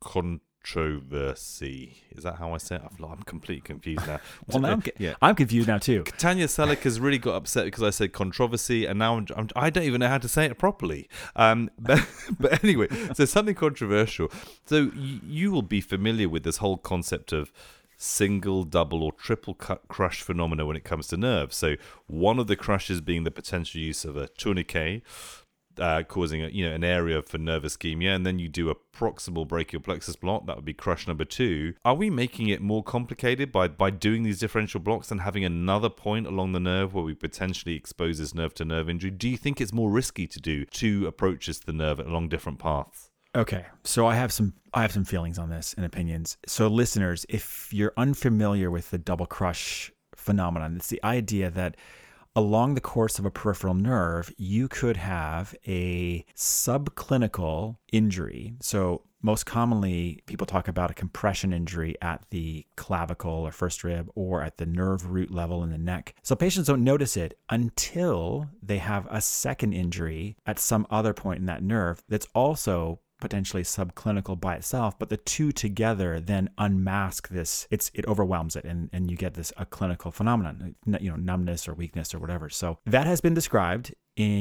controversy. Is that how I say it? I've, I'm completely confused now. Well, now I'm, co- yeah. I'm confused now too. Tanya Selleck has really got upset because I said controversy, and now I'm, I'm, I don't even know how to say it properly. Um, but, but anyway, so something controversial. So y- you will be familiar with this whole concept of single, double, or triple cut crush phenomena when it comes to nerves. So one of the crushes being the potential use of a tourniquet, uh, causing a, you know an area for nerve ischemia, and then you do a proximal brachial plexus block. That would be crush number two. Are we making it more complicated by by doing these differential blocks and having another point along the nerve where we potentially expose this nerve to nerve injury? Do you think it's more risky to do two approaches to the nerve along different paths? Okay, so I have some I have some feelings on this and opinions. So listeners, if you're unfamiliar with the double crush phenomenon, it's the idea that along the course of a peripheral nerve, you could have a subclinical injury. So most commonly, people talk about a compression injury at the clavicle or first rib or at the nerve root level in the neck. So patients don't notice it until they have a second injury at some other point in that nerve that's also potentially subclinical by itself, but the two together then unmask this. It's it overwhelms it, and, and you get this a clinical phenomenon, you know, numbness or weakness or whatever. So that has been described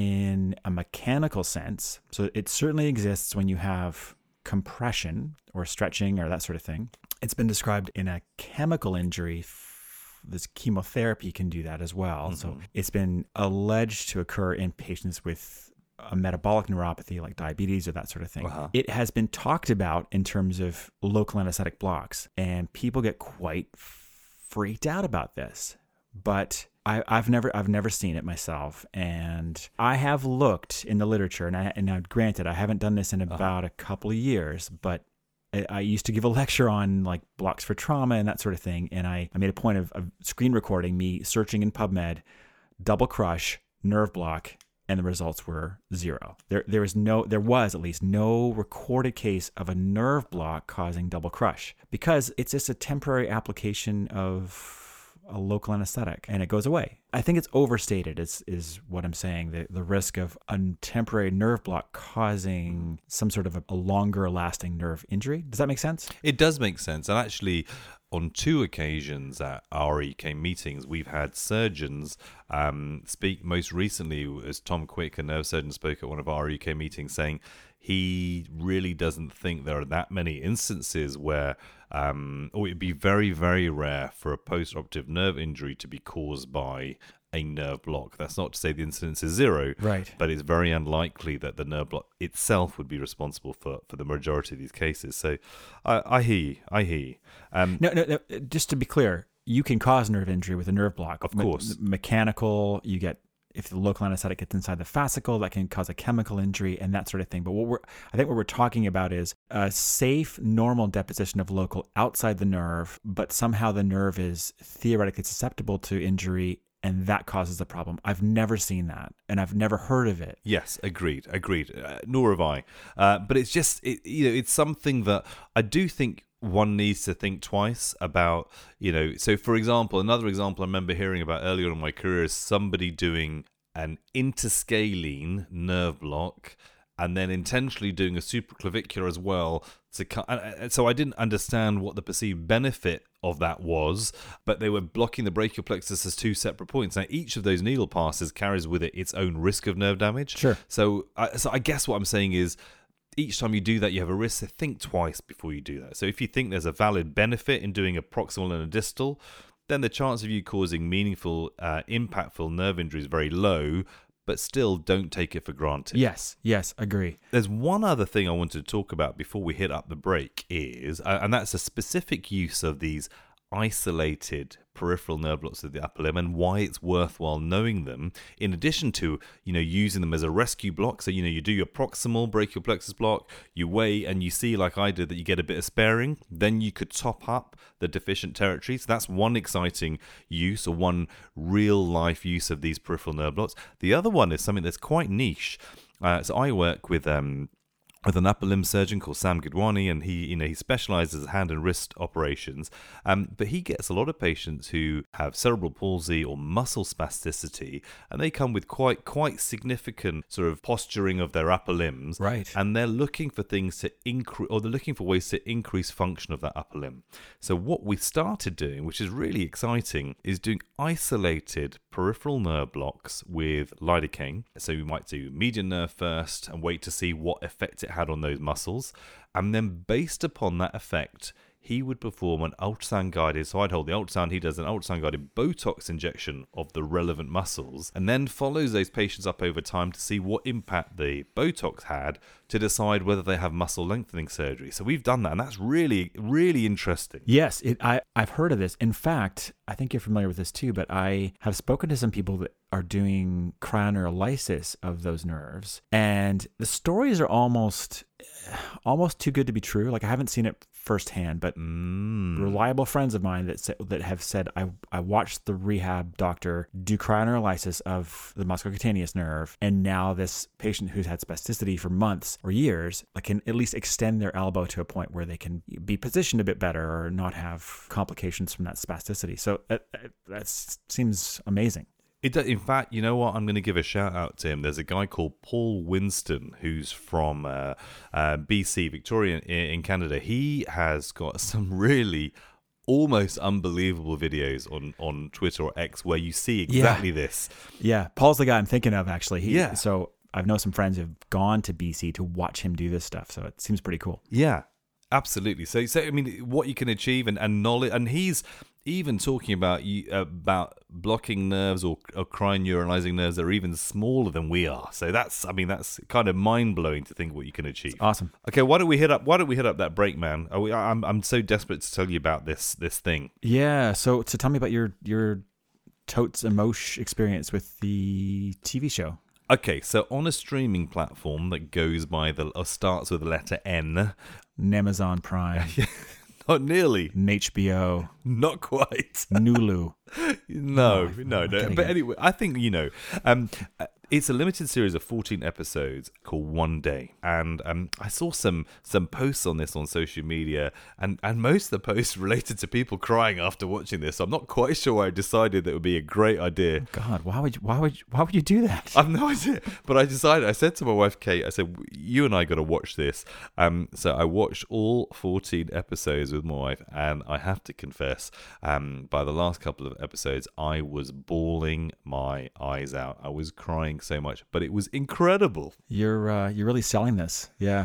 in a mechanical sense. So it certainly exists when you have compression or stretching or that sort of thing. It's been described in a chemical injury. This chemotherapy can do that as well. Mm-hmm. So it's been alleged to occur in patients with a metabolic neuropathy like diabetes or that sort of thing. Uh-huh. It has been talked about in terms of local anesthetic blocks, and people get quite freaked out about this. But I, I've never, I've never seen it myself, and I have looked in the literature. And, I, and now, granted, I haven't done this in about uh-huh. a couple of years, but I, I used to give a lecture on like blocks for trauma and that sort of thing. And I, I made a point of, of screen recording me searching in PubMed, double crush, nerve block. And the results were zero. There, there was no, there was at least no recorded case of a nerve block causing double crush because it's just a temporary application of a local anesthetic and it goes away. I think it's overstated is, is what I'm saying, the, the risk of a temporary nerve block causing some sort of a, a longer lasting nerve injury. Does that make sense? It does make sense. And actually, on two occasions at R E K meetings, we've had surgeons um, speak. Most recently, as Tom Quick, a nerve surgeon, spoke at one of our R E K meetings saying he really doesn't think there are that many instances where, um, or it'd be very, very rare for a post-operative nerve injury to be caused by a nerve block. That's not to say the incidence is zero, right? But it's very unlikely that the nerve block itself would be responsible for, for the majority of these cases. So I, I hear you. I hear you. Um, no, no, no, just to be clear, you can cause nerve injury with a nerve block. Of course. Me- mechanical, you get, if the local anesthetic gets inside the fascicle, that can cause a chemical injury and that sort of thing. But what we're, I think what we're talking about is a safe, normal deposition of local outside the nerve, but somehow the nerve is theoretically susceptible to injury, and that causes the problem. I've never seen that, and I've never heard of it. Yes, agreed, agreed. Uh, nor have I. Uh, but it's just, it, you know, it's something that I do think one needs to think twice about, you know. So, for example, another example I remember hearing about earlier in my career is somebody doing an interscalene nerve block and then intentionally doing a supraclavicular as well. To cut, and so I didn't understand what the perceived benefit of that was, but they were blocking the brachial plexus as two separate points. Now, each of those needle passes carries with it its own risk of nerve damage. Sure. So, I, so I guess what I'm saying is, each time you do that, you have a risk. So think twice before you do that. So if you think there's a valid benefit in doing a proximal and a distal, then the chance of you causing meaningful, uh, impactful nerve injury is very low, but still don't take it for granted. Yes, yes, agree. There's one other thing I wanted to talk about before we hit up the break is, uh, and that's a specific use of these isolated peripheral nerve blocks of the upper limb and why it's worthwhile knowing them, in addition to, you know, using them as a rescue block. So, you know, you do your proximal brachial plexus block, you wait and you see, like I did, that you get a bit of sparing, then you could top up the deficient territory. So that's one exciting use, or one real life use of these peripheral nerve blocks. The other one is something that's quite niche. Uh, so I work with um with an upper limb surgeon called Sam Gidwani, and he, you know, he specializes in hand and wrist operations. Um, but he gets a lot of patients who have cerebral palsy or muscle spasticity, and they come with quite quite significant sort of posturing of their upper limbs. Right. And they're looking for things to increase, or they're looking for ways to increase function of that upper limb. So what we started doing, which is really exciting, is doing isolated peripheral nerve blocks with lidocaine. So we might do median nerve first and wait to see what effect it had on those muscles, and then based upon that effect, he would perform an ultrasound guided, so I'd hold the ultrasound, he does an ultrasound guided Botox injection of the relevant muscles, and then follows those patients up over time to see what impact the Botox had to decide whether they have muscle lengthening surgery. So we've done that, and that's really, really interesting. Yes, it, I, I've heard of this. In fact, I think you're familiar with this too, but I have spoken to some people that are doing cryoneurolysis of those nerves, and the stories are almost almost too good to be true. Like, I haven't seen it firsthand, but mm. reliable friends of mine that say, that have said, I I watched the rehab doctor do cryoneurolysis of the musculocutaneous nerve, and now this patient who's had spasticity for months or years, like, can at least extend their elbow to a point where they can be positioned a bit better or not have complications from that spasticity. So that, that seems amazing. It does. In fact, you know what? I'm going to give a shout out to him. There's a guy called Paul Winston who's from uh, uh, B C, Victoria in, in Canada. He has got some really almost unbelievable videos on, on Twitter or X where you see exactly yeah. this. Yeah, Paul's the guy I'm thinking of, actually. He, yeah. So I've known some friends who've gone to B C to watch him do this stuff. So it seems pretty cool. Yeah, absolutely. So, so I mean, what you can achieve and, and knowledge, and he's even talking about about blocking nerves or, or cryoneuralizing nerves that are even smaller than we are. So that's, I mean, that's kind of mind blowing to think what you can achieve. It's awesome. Okay, why don't we hit up? Why don't we hit up that break, man? Are we, I'm I'm so desperate to tell you about this this thing. Yeah. So so tell me about your your Totes and Mosh experience with the T V show. Okay, so on a streaming platform that goes by the or starts with the letter N, Amazon Prime. Not nearly. H B O. Not quite. Nulu. no, oh, no, no. But anyway, I think, you know, um, it's a limited series of fourteen episodes called One Day. And um, I saw some some posts on this on social media, and, and most of the posts related to people crying after watching this. So I'm not quite sure why I decided that it would be a great idea. Oh God, why would you, why would you, why would you do that? I've no idea. But I decided, I said to my wife, Kate, I said, you and I got to watch this. Um, so I watched all fourteen episodes with my wife, and I have to confess, um, by the last couple of episodes, I was bawling my eyes out. I was crying so much, but it was incredible. You're uh, you're really selling this, yeah.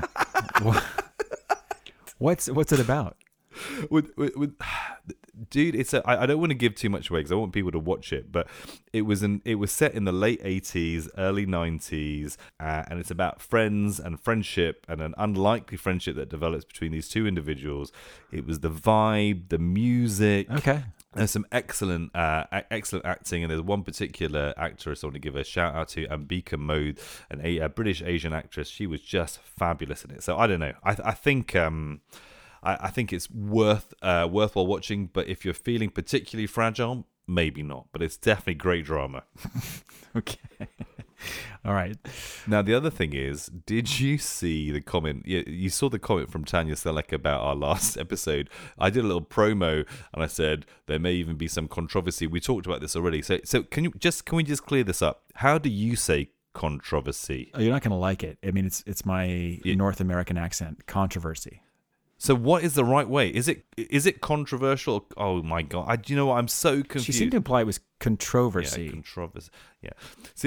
what's what's it about? With, with, with, dude, it's a, I, I don't want to give too much away because I want people to watch it, but it was an it was set in the late eighties, early nineties, uh, and it's about friends and friendship and an unlikely friendship that develops between these two individuals. It was the vibe, the music. Okay. There's some excellent, uh, excellent acting, and there's one particular actress I want to give a shout out to, Ambika Mode, an a, a British Asian actress. She was just fabulous in it. So I don't know. I, I think, um, I, I think it's worth, uh, worthwhile watching. But if you're feeling particularly fragile, maybe not. But it's definitely great drama. Okay. All right. Now, the other thing is, did you see the comment? You, you saw the comment from Tanya Selek about our last episode. I did a little promo, and I said there may even be some controversy. We talked about this already. So, so can you just can we just clear this up? How do you say controversy? Oh, you're not going to like it. I mean, it's it's my Yeah. North American accent. Controversy. So, what is the right way? Is it is it controversial? Oh my god! I, do you know what? I'm so confused. She seemed to imply it was controversy. Yeah, controversy. Yeah. See,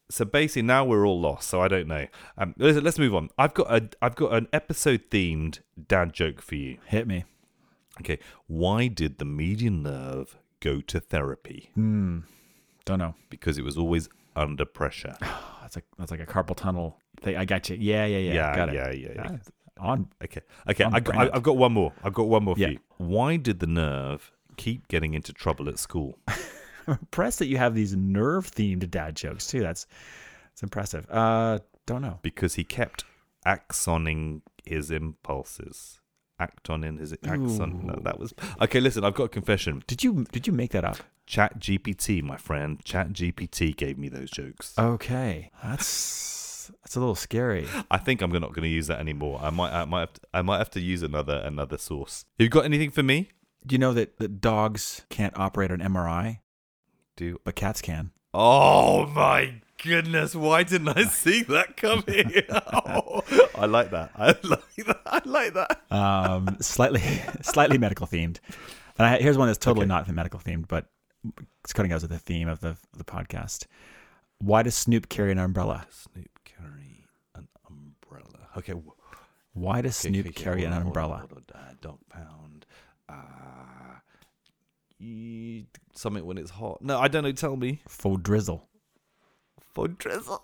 So basically, now we're all lost. So I don't know. Um, let's, let's move on. I've got a I've got an episode themed dad joke for you. Hit me. Okay, why did the median nerve go to therapy? Hmm. Don't know. Because it was always under pressure. That's like that's like a carpal tunnel thing. I got you. Yeah, yeah, yeah. Yeah, got it. yeah, yeah, yeah. On. Okay, okay. On I got, brand. I, I've got one more. I've got one more for Yeah. you. Why did the nerve keep getting into trouble at school? I'm impressed that you have these nerve-themed dad jokes too. That's that's impressive. Uh, don't know. Because he kept axoning his impulses. Acton in his axon. No, that was okay. Listen, I've got a confession. Did you did you make that up? Chat G P T, my friend. Chat G P T gave me those jokes. Okay, that's that's a little scary. I think I'm not going to use that anymore. I might, I might, have to, I might have to use another another source. You got anything for me? Do you know that, that dogs can't operate on M R I, Do but cats can? Oh my goodness! Why didn't I see that coming? Oh, I like that. I like that. I like that. Um, slightly slightly medical themed. And I, here's one that's totally Okay. not medical themed, but it's cutting out with the theme of the of the podcast. Why does Snoop carry an umbrella? Snoop carry an umbrella. Okay. Why does okay, Snoop okay, okay, carry hold an on, hold on, umbrella? hold on. Uh, dog pound. Uh, you, something when it's hot. No, I don't know. Tell me. Faux drizzle. For drizzle.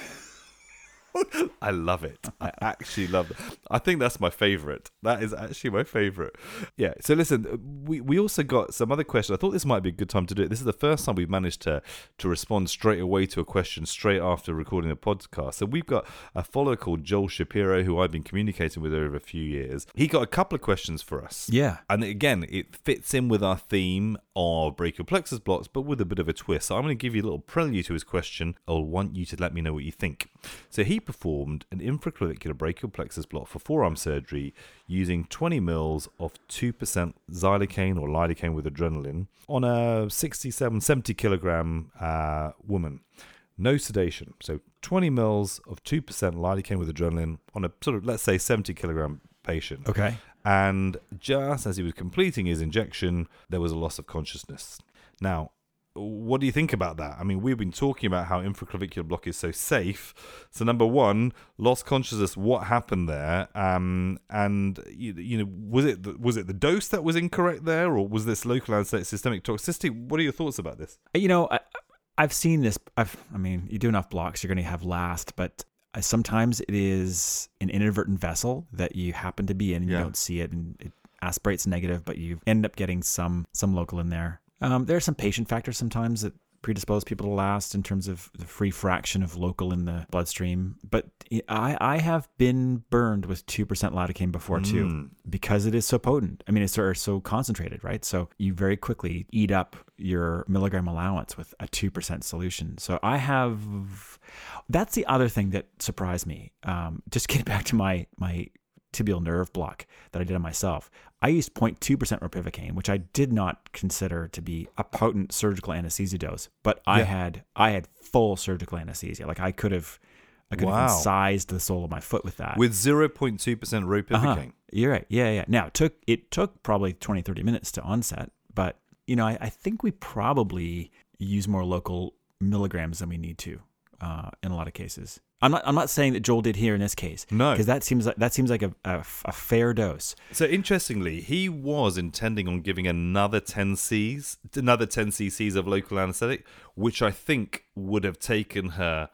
I love it. I actually love it. I think that's my favorite. That is actually my favorite. Yeah. So listen, we, we also got some other questions. I thought this might be a good time to do it. This is the first time we've managed to to respond straight away to a question straight after recording the podcast. So we've got a follower called Joel Shapiro, who I've been communicating with over a few years. He got a couple of questions for us. Yeah. And again, it fits in with our theme of brachial plexus blocks, but with a bit of a twist. So I'm going to give you a little prelude to his question. I'll want you to let me know what you think. So he performed an infraclavicular brachial plexus block for forearm surgery using twenty mils of two percent xylocaine or lidocaine with adrenaline on a sixty-seven, seventy kilogram uh, woman. No sedation. So twenty mils of two percent lidocaine with adrenaline on a sort of, let's say, seventy kilogram patient. Okay. And just as he was completing his injection, there was a loss of consciousness. Now, what do you think about that? I mean, we've been talking about how infraclavicular block is so safe. So number one, lost consciousness. What happened there? Um, and you, you know, was it the, was it the dose that was incorrect there, or was this local anesthetic systemic toxicity? What are your thoughts about this? You know, I, I've seen this. I've, I mean, you do enough blocks, you're going to have last, but sometimes it is an inadvertent vessel that you happen to be in and Yeah. you don't see it, and it aspirates negative, but you end up getting some some local in there. Um, there are some patient factors sometimes that predispose people to last in terms of the free fraction of local in the bloodstream. But I, I have been burned with two percent lidocaine before too, Mm. because it is so potent. I mean, it's so, so concentrated, right? So you very quickly eat up your milligram allowance with a two percent solution. So I have, that's the other thing that surprised me. Um, just getting back to my, my tibial nerve block that I did on myself. I used zero point two percent ropivacaine, which I did not consider to be a potent surgical anesthesia dose, but I Yeah. had I had full surgical anesthesia. Like I could have I could Wow. have incised the sole of my foot with that. With zero point two percent ropivacaine. Uh-huh. You're right. Yeah, yeah. Now, it took it took probably twenty, thirty minutes to onset, but you know, I, I think we probably use more local milligrams than we need to uh, in a lot of cases. I'm not. I'm not saying that Joel did here in this case. No. because that seems like that seems like a, a, a fair dose. So interestingly, he was intending on giving another ten C's, another ten cc's of local anesthetic, which I think would have taken her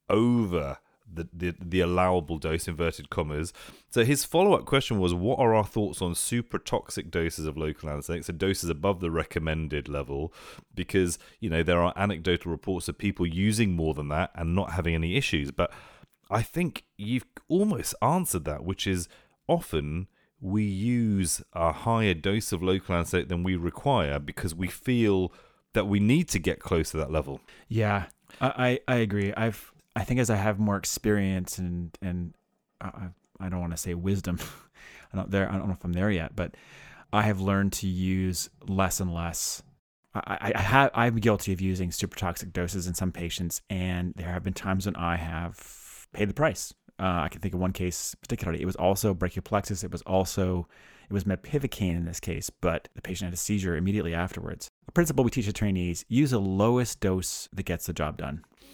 over the, the, the allowable dose, inverted commas. So his follow-up question was, what are our thoughts on super toxic doses of local anesthetic, so doses above the recommended level? Because, you know, there are anecdotal reports of people using more than that and not having any issues. But I think you've almost answered that, which is often we use a higher dose of local anesthetic than we require because we feel that we need to get close to that level. Yeah, I, I, I agree. I've I think as I have more experience and and I, I don't want to say wisdom, I'm not there. I don't know if I'm there yet, but I have learned to use less and less. I, I, I have I'm guilty of using super toxic doses in some patients, and there have been times when I have paid the price. Uh, I can think of one case particularly. It was also brachial plexus. It was also it was mepivacaine in this case, but the patient had a seizure immediately afterwards. A principle we teach the trainees: use the lowest dose that gets the job done.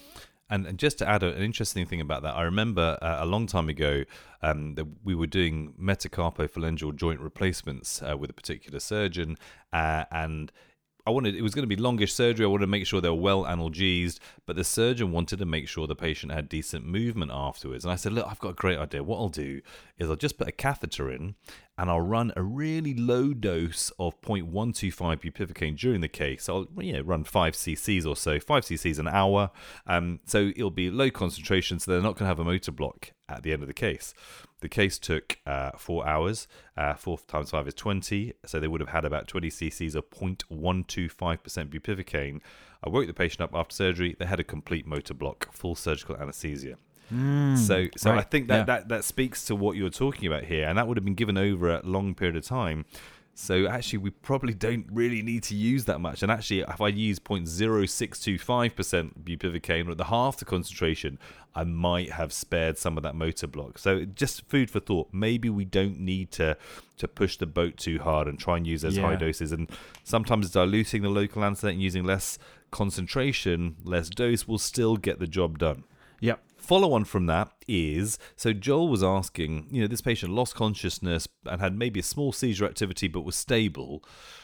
And, and just to add a, an interesting thing about that, I remember uh, a long time ago um, that we were doing metacarpophalangeal joint replacements uh, with a particular surgeon, uh, and I wanted it was going to be longish surgery. I wanted to make sure they were well analgesed, but the surgeon wanted to make sure the patient had decent movement afterwards. And I said, look, I've got a great idea. What I'll do is I'll just put a catheter in and I'll run a really low dose of zero point one two five bupivacaine during the case. So I'll you know, run five cc's or so, five cc's an hour. Um, so it'll be low concentration, so they're not going to have a motor block at the end of the case. The case took uh, four hours. Uh, four times five is twenty. So they would have had about twenty cc's of zero point one two five percent bupivacaine. I woke the patient up after surgery. They had a complete motor block, full surgical anesthesia. Mm, so so right. I think that, yeah. that, that speaks to what you're talking about here. And that would have been given over a long period of time. So actually, we probably don't really need to use that much. And actually, if I use zero point zero six two five percent bupivacaine or at the half the concentration, I might have spared some of that motor block. So just food for thought. Maybe we don't need to to push the boat too hard and try and use those Yeah. high doses. And sometimes diluting the local anesthetic and using less concentration, less dose will still get the job done. Yep. Follow on from that is, so Joel was asking, you know, this patient lost consciousness and had maybe a small seizure activity but was stable.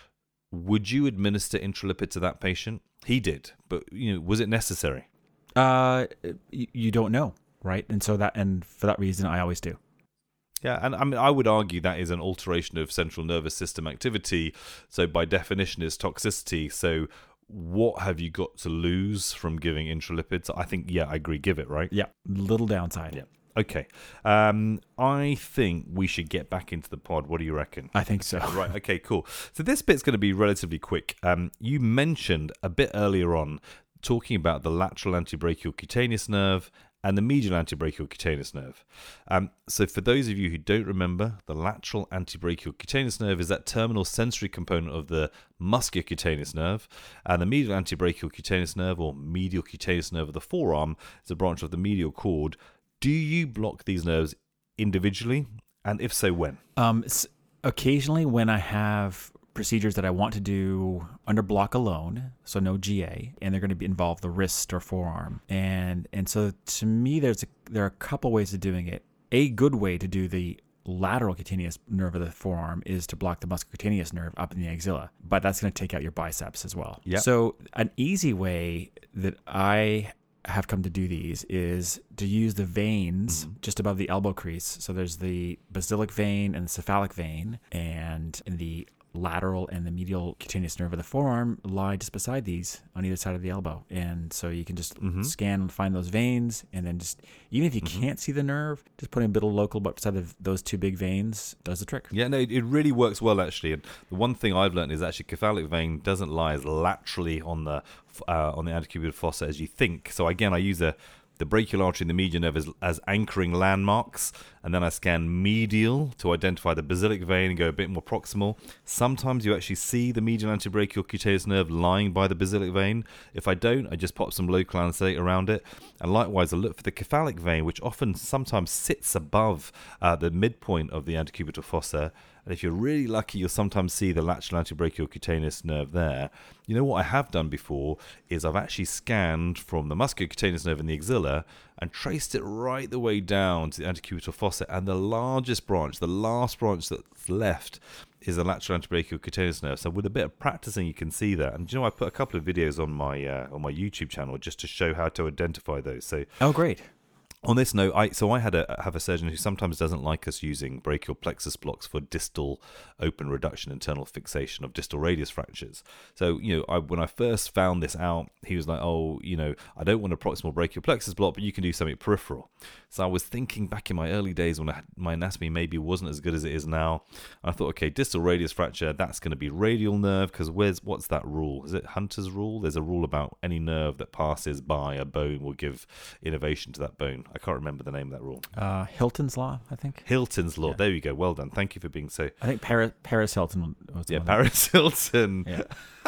Would you administer intralipid to that patient? He did, but, you know, was it necessary? Uh, you, you don't know, right? And so that, and for that reason, I always do. Yeah, and I mean, I would argue that is an alteration of central nervous system activity. So by definition, it's toxicity. So what have you got to lose from giving intralipids? I think, yeah, I agree. Give it, right? Yeah. Little downside. Yeah. Okay. Um, I think we should get back into the pod. What do you reckon? I think so. Right. Okay, cool. So this bit's going to be relatively quick. Um, you mentioned a bit earlier on talking about the lateral antebrachial cutaneous nerve and the medial antebrachial cutaneous nerve. Um, so for those of you who don't remember, the lateral antebrachial cutaneous nerve is that terminal sensory component of the musculocutaneous nerve, and the medial antebrachial cutaneous nerve, or medial cutaneous nerve of the forearm, is a branch of the medial cord. Do you block these nerves individually, and if so, when? Um, occasionally when I have procedures that I want to do under block alone, so no G A, and they're going to be involve the wrist or forearm, and and so to me, there's a, there are a couple ways of doing it. A good way to do the lateral cutaneous nerve of the forearm is to block the musculocutaneous nerve up in the axilla, but that's going to take out your biceps as well. Yep. So an easy way that I have come to do these is to use the veins mm-hmm. just above the elbow crease. So there's the basilic vein and the cephalic vein, and in the lateral and the medial cutaneous nerve of the forearm lie just beside these on either side of the elbow. And so you can just mm-hmm. scan and find those veins, and then just, even if you mm-hmm. can't see the nerve, just putting a bit of local beside of those two big veins does the trick. Yeah, no, it really works well, actually. And the one thing I've learned is actually cephalic vein doesn't lie as laterally on the uh, on the antecubital fossa as you think. So again, I use a the brachial artery and the median nerve as, as anchoring landmarks, and then I scan medial to identify the basilic vein and go a bit more proximal. Sometimes you actually see the medial antebrachial cutaneous nerve lying by the basilic vein. If I don't, I just pop some local anesthetic around it. And likewise, I look for the cephalic vein, which often sometimes sits above uh, the midpoint of the antecubital fossa. And if you're really lucky, you'll sometimes see the lateral antebrachial cutaneous nerve there. You know what I have done before is I've actually scanned from the musculocutaneous nerve in the axilla and traced it right the way down to the antecubital fossa. And the largest branch, the last branch that's left, is the lateral antebrachial cutaneous nerve. So with a bit of practicing, you can see that. And you know, I put a couple of videos on my uh, on my YouTube channel just to show how to identify those. So oh, great. On this note, I so I had a have a surgeon who sometimes doesn't like us using brachial plexus blocks for distal open reduction, internal fixation of distal radius fractures. So, you know, I, when I first found this out, he was like, oh, you know, I don't want a proximal brachial plexus block, but you can do something peripheral. So I was thinking back in my early days when I had, my anatomy maybe wasn't as good as it is now. I thought, okay, distal radius fracture, that's going to be radial nerve, because where's what's that rule? Is it Hunter's rule? There's a rule about any nerve that passes by a bone will give innervation to that bone. I can't remember the name of that rule. Uh, Hilton's Law, I think. Hilton's Law. Yeah. There you go. Well done. Thank you for being so... I think Paris, Paris Hilton was the Yeah, one. Paris Hilton. Yeah.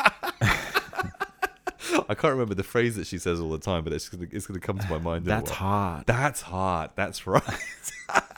I can't remember the phrase that she says all the time, but it's going to, it's going to come to my mind. That's hot. That's hot. That's right.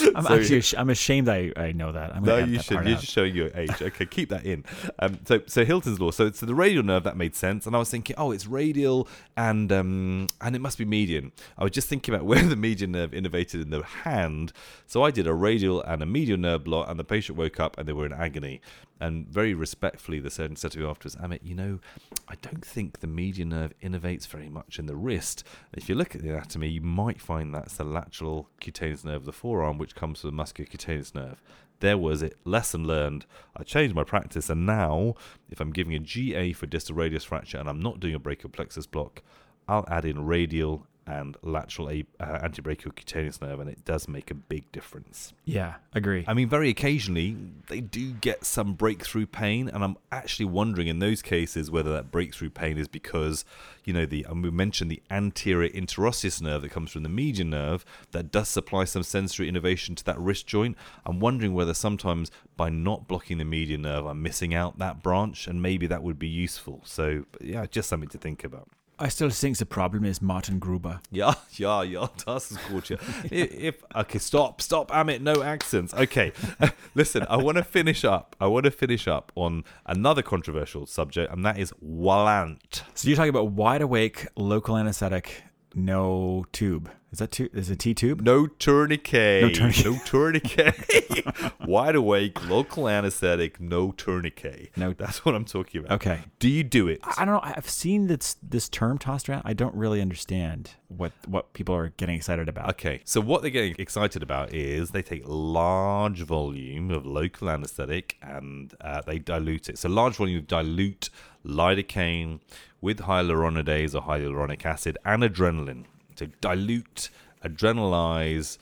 I'm So- actually ash- I'm ashamed I, I know that. I'm No, gonna edit you that should. part You're out. just showing your age. Okay, keep that in. Um, so, so Hilton's law. So, so the radial nerve, that made sense, and I was thinking, oh, it's radial, and um, and it must be median. I was just thinking about where the median nerve innervated in the hand. So I did a radial and a medial nerve block, and the patient woke up and they were in agony. And very respectfully, the surgeon said to me afterwards, Amit, you know, I don't think the median nerve innervates very much in the wrist. If you look at the anatomy, you might find that's the lateral cutaneous nerve of the forearm, which comes from the musculocutaneous nerve. There was it. Lesson learned. I changed my practice, and now, if I'm giving a G A for distal radius fracture and I'm not doing a brachial plexus block, I'll add in radial and lateral a- uh, antebrachial cutaneous nerve, and it does make a big difference. Yeah, agree. I mean, very occasionally, they do get some breakthrough pain, and I'm actually wondering in those cases whether that breakthrough pain is because, you know, the and we mentioned the anterior interosseous nerve that comes from the median nerve that does supply some sensory innervation to that wrist joint. I'm wondering whether sometimes by not blocking the median nerve, I'm missing out that branch, and maybe that would be useful. So, yeah, just something to think about. I still think the problem is Martin Gruber. Ja, ja, ja, das ist gut. Ja. If, okay, stop, stop, Amit, no accents. Okay, listen, I want to finish up. I want to finish up on another controversial subject, and that is Wallant. So you're talking about wide awake, local anesthetic, no tube. Is that tube? Is it T tube? No tourniquet. No tourniquet. No tourniquet. Wide awake, local anesthetic, no tourniquet. No. That's what I'm talking about. Okay. Do you do it? I don't know. I've seen this this term tossed around. I don't really understand what what people are getting excited about. Okay, so what they're getting excited about is they take large volume of local anesthetic and uh, they dilute it. So large volume of dilute lidocaine with hyaluronidase or hyaluronic acid and adrenaline. So dilute, adrenalize,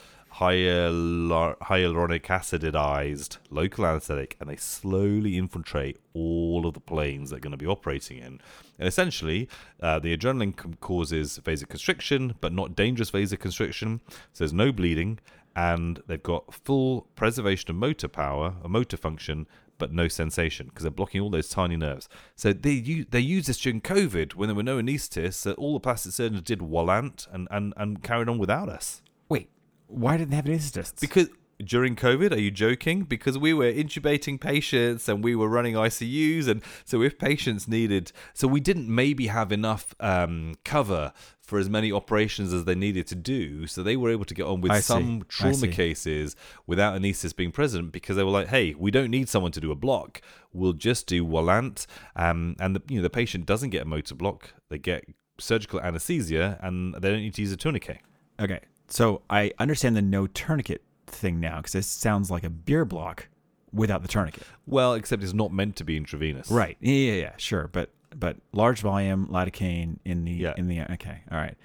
hyalur- hyaluronic acidized local anesthetic, and they slowly infiltrate all of the planes they're going to be operating in. And essentially, uh, the adrenaline c- causes vasoconstriction, but not dangerous vasoconstriction. So there's no bleeding, and they've got full preservation of motor power, or motor function, but no sensation because they're blocking all those tiny nerves. So they use, they used this during COVID when there were no anaesthetists. So all the plastic surgeons did Wallant and, and, and carried on without us. Wait, why didn't they have anesthetists? Because during COVID, are you joking? Because we were intubating patients and we were running I C Us, and so if patients needed, so we didn't maybe have enough um, cover for as many operations as they needed to do, so they were able to get on with I some see. I trauma see. cases without anaesthetist being present because they were like, hey, we don't need someone to do a block. We'll just do Wallant, um, and the, you know the patient doesn't get a motor block. They get surgical anesthesia, and they don't need to use a tourniquet. Okay, so I understand the no tourniquet thing now because it sounds like a beer block without the tourniquet. Well, except it's not meant to be intravenous. Right. Yeah, yeah, yeah. Sure, but but large volume lidocaine in the Yeah. in the okay. All right.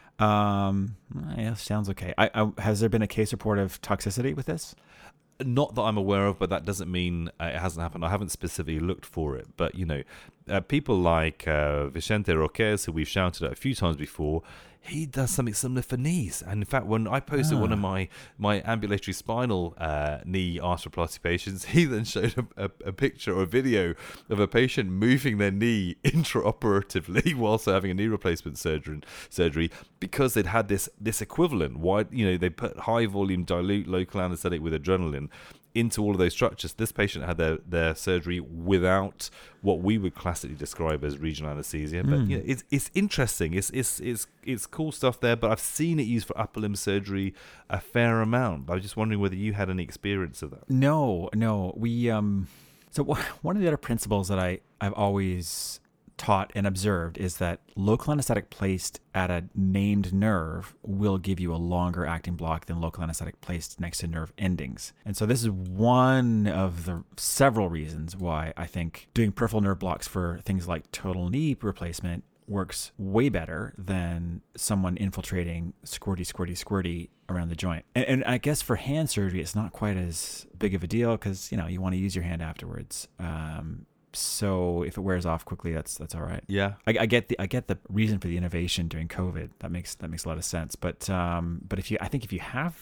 Um, yeah, sounds okay. I, I has there been a case report of toxicity with this? Not that I'm aware of, but that doesn't mean uh, it hasn't happened. I haven't specifically looked for it. But, you know, uh, people like uh, Vicente Roques, who we've shouted at a few times before, he does something similar for knees. And in fact, when I posted Ah. one of my, my ambulatory spinal uh, knee arthroplasty patients, he then showed a, a, a picture or a video of a patient moving their knee intraoperatively whilst having a knee replacement surgery, surgery because they'd had this this equivalent. Why, you know, they put high volume dilute local anesthetic with adrenaline into all of those structures. This patient had their, their surgery without what we would classically describe as regional anesthesia. But Mm. you know, it's it's interesting. It's it's it's it's cool stuff there. But I've seen it used for upper limb surgery a fair amount. I was just wondering whether you had any experience of that. No, no. We um. So wh- one of the other principles that I I've always taught and observed is that local anesthetic placed at a named nerve will give you a longer acting block than local anesthetic placed next to nerve endings. And so this is one of the several reasons why I think doing peripheral nerve blocks for things like total knee replacement works way better than someone infiltrating squirty, squirty, squirty around the joint. And, and I guess for hand surgery, it's not quite as big of a deal because, you know, you want to use your hand afterwards. Um, So if it wears off quickly, that's that's all right. Yeah. I, I get the I get the reason for the innovation during COVID. That makes that makes a lot of sense. But um, but if you I think if you have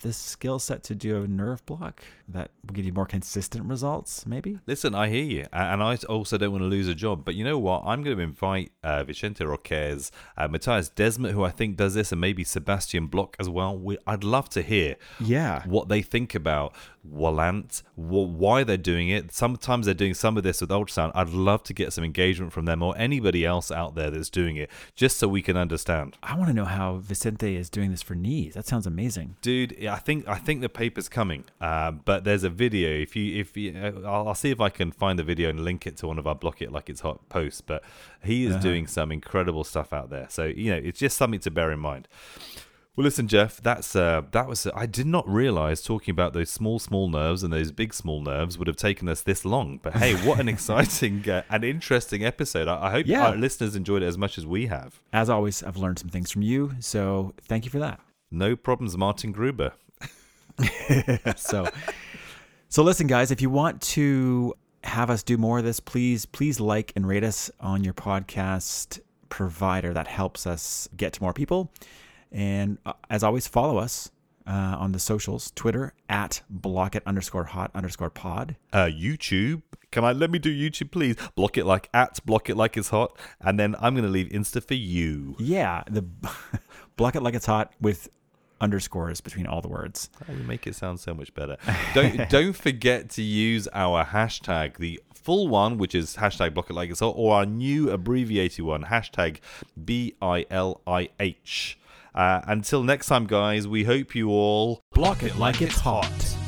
this skill set to do a nerve block that will give you more consistent results, maybe? Listen, I hear you. And I also don't want to lose a job. But you know what? I'm going to invite uh, Vicente Roquez, uh, Matthias Desmet, who I think does this, and maybe Sebastian Block as well. We, I'd love to hear yeah. what they think about Wallant, wh- why they're doing it. Sometimes they're doing some of this with ultrasound. I'd love to get some engagement from them or anybody else out there that's doing it, just so we can understand. I want to know how Vicente is doing this for knees. That sounds amazing. Dude, I think I think the paper's coming, uh, but there's a video. If you if you, uh, I'll, I'll see if I can find the video and link it to one of our Block It Like It's Hot posts. But he is uh-huh. doing some incredible stuff out there. So you know, it's just something to bear in mind. Well, listen, Jeff, that's uh, that was. Uh, I did not realize talking about those small, small nerves and those big, small nerves would have taken us this long. But hey, what an exciting uh, and interesting episode! I, I hope yeah. our listeners enjoyed it as much as we have. As always, I've learned some things from you, so thank you for that. No problems, Martin Gruber. so, so listen, guys, if you want to have us do more of this, please, please like and rate us on your podcast provider. That helps us get to more people. And uh, as always, follow us uh, on the socials, Twitter at blockit underscore hot underscore pod. Uh, YouTube. Can I, let me do YouTube, please? Block it like at block it like it's hot. And then I'm going to leave Insta for you. Yeah. The block it like it's hot with underscores between all the words. Oh, you make it sound so much better. Don't, don't forget to use our hashtag, the full one, which is hashtag block it like it's hot, or our new abbreviated one, hashtag B I L I H. Uh, until next time, guys, we hope you all block it like it's hot.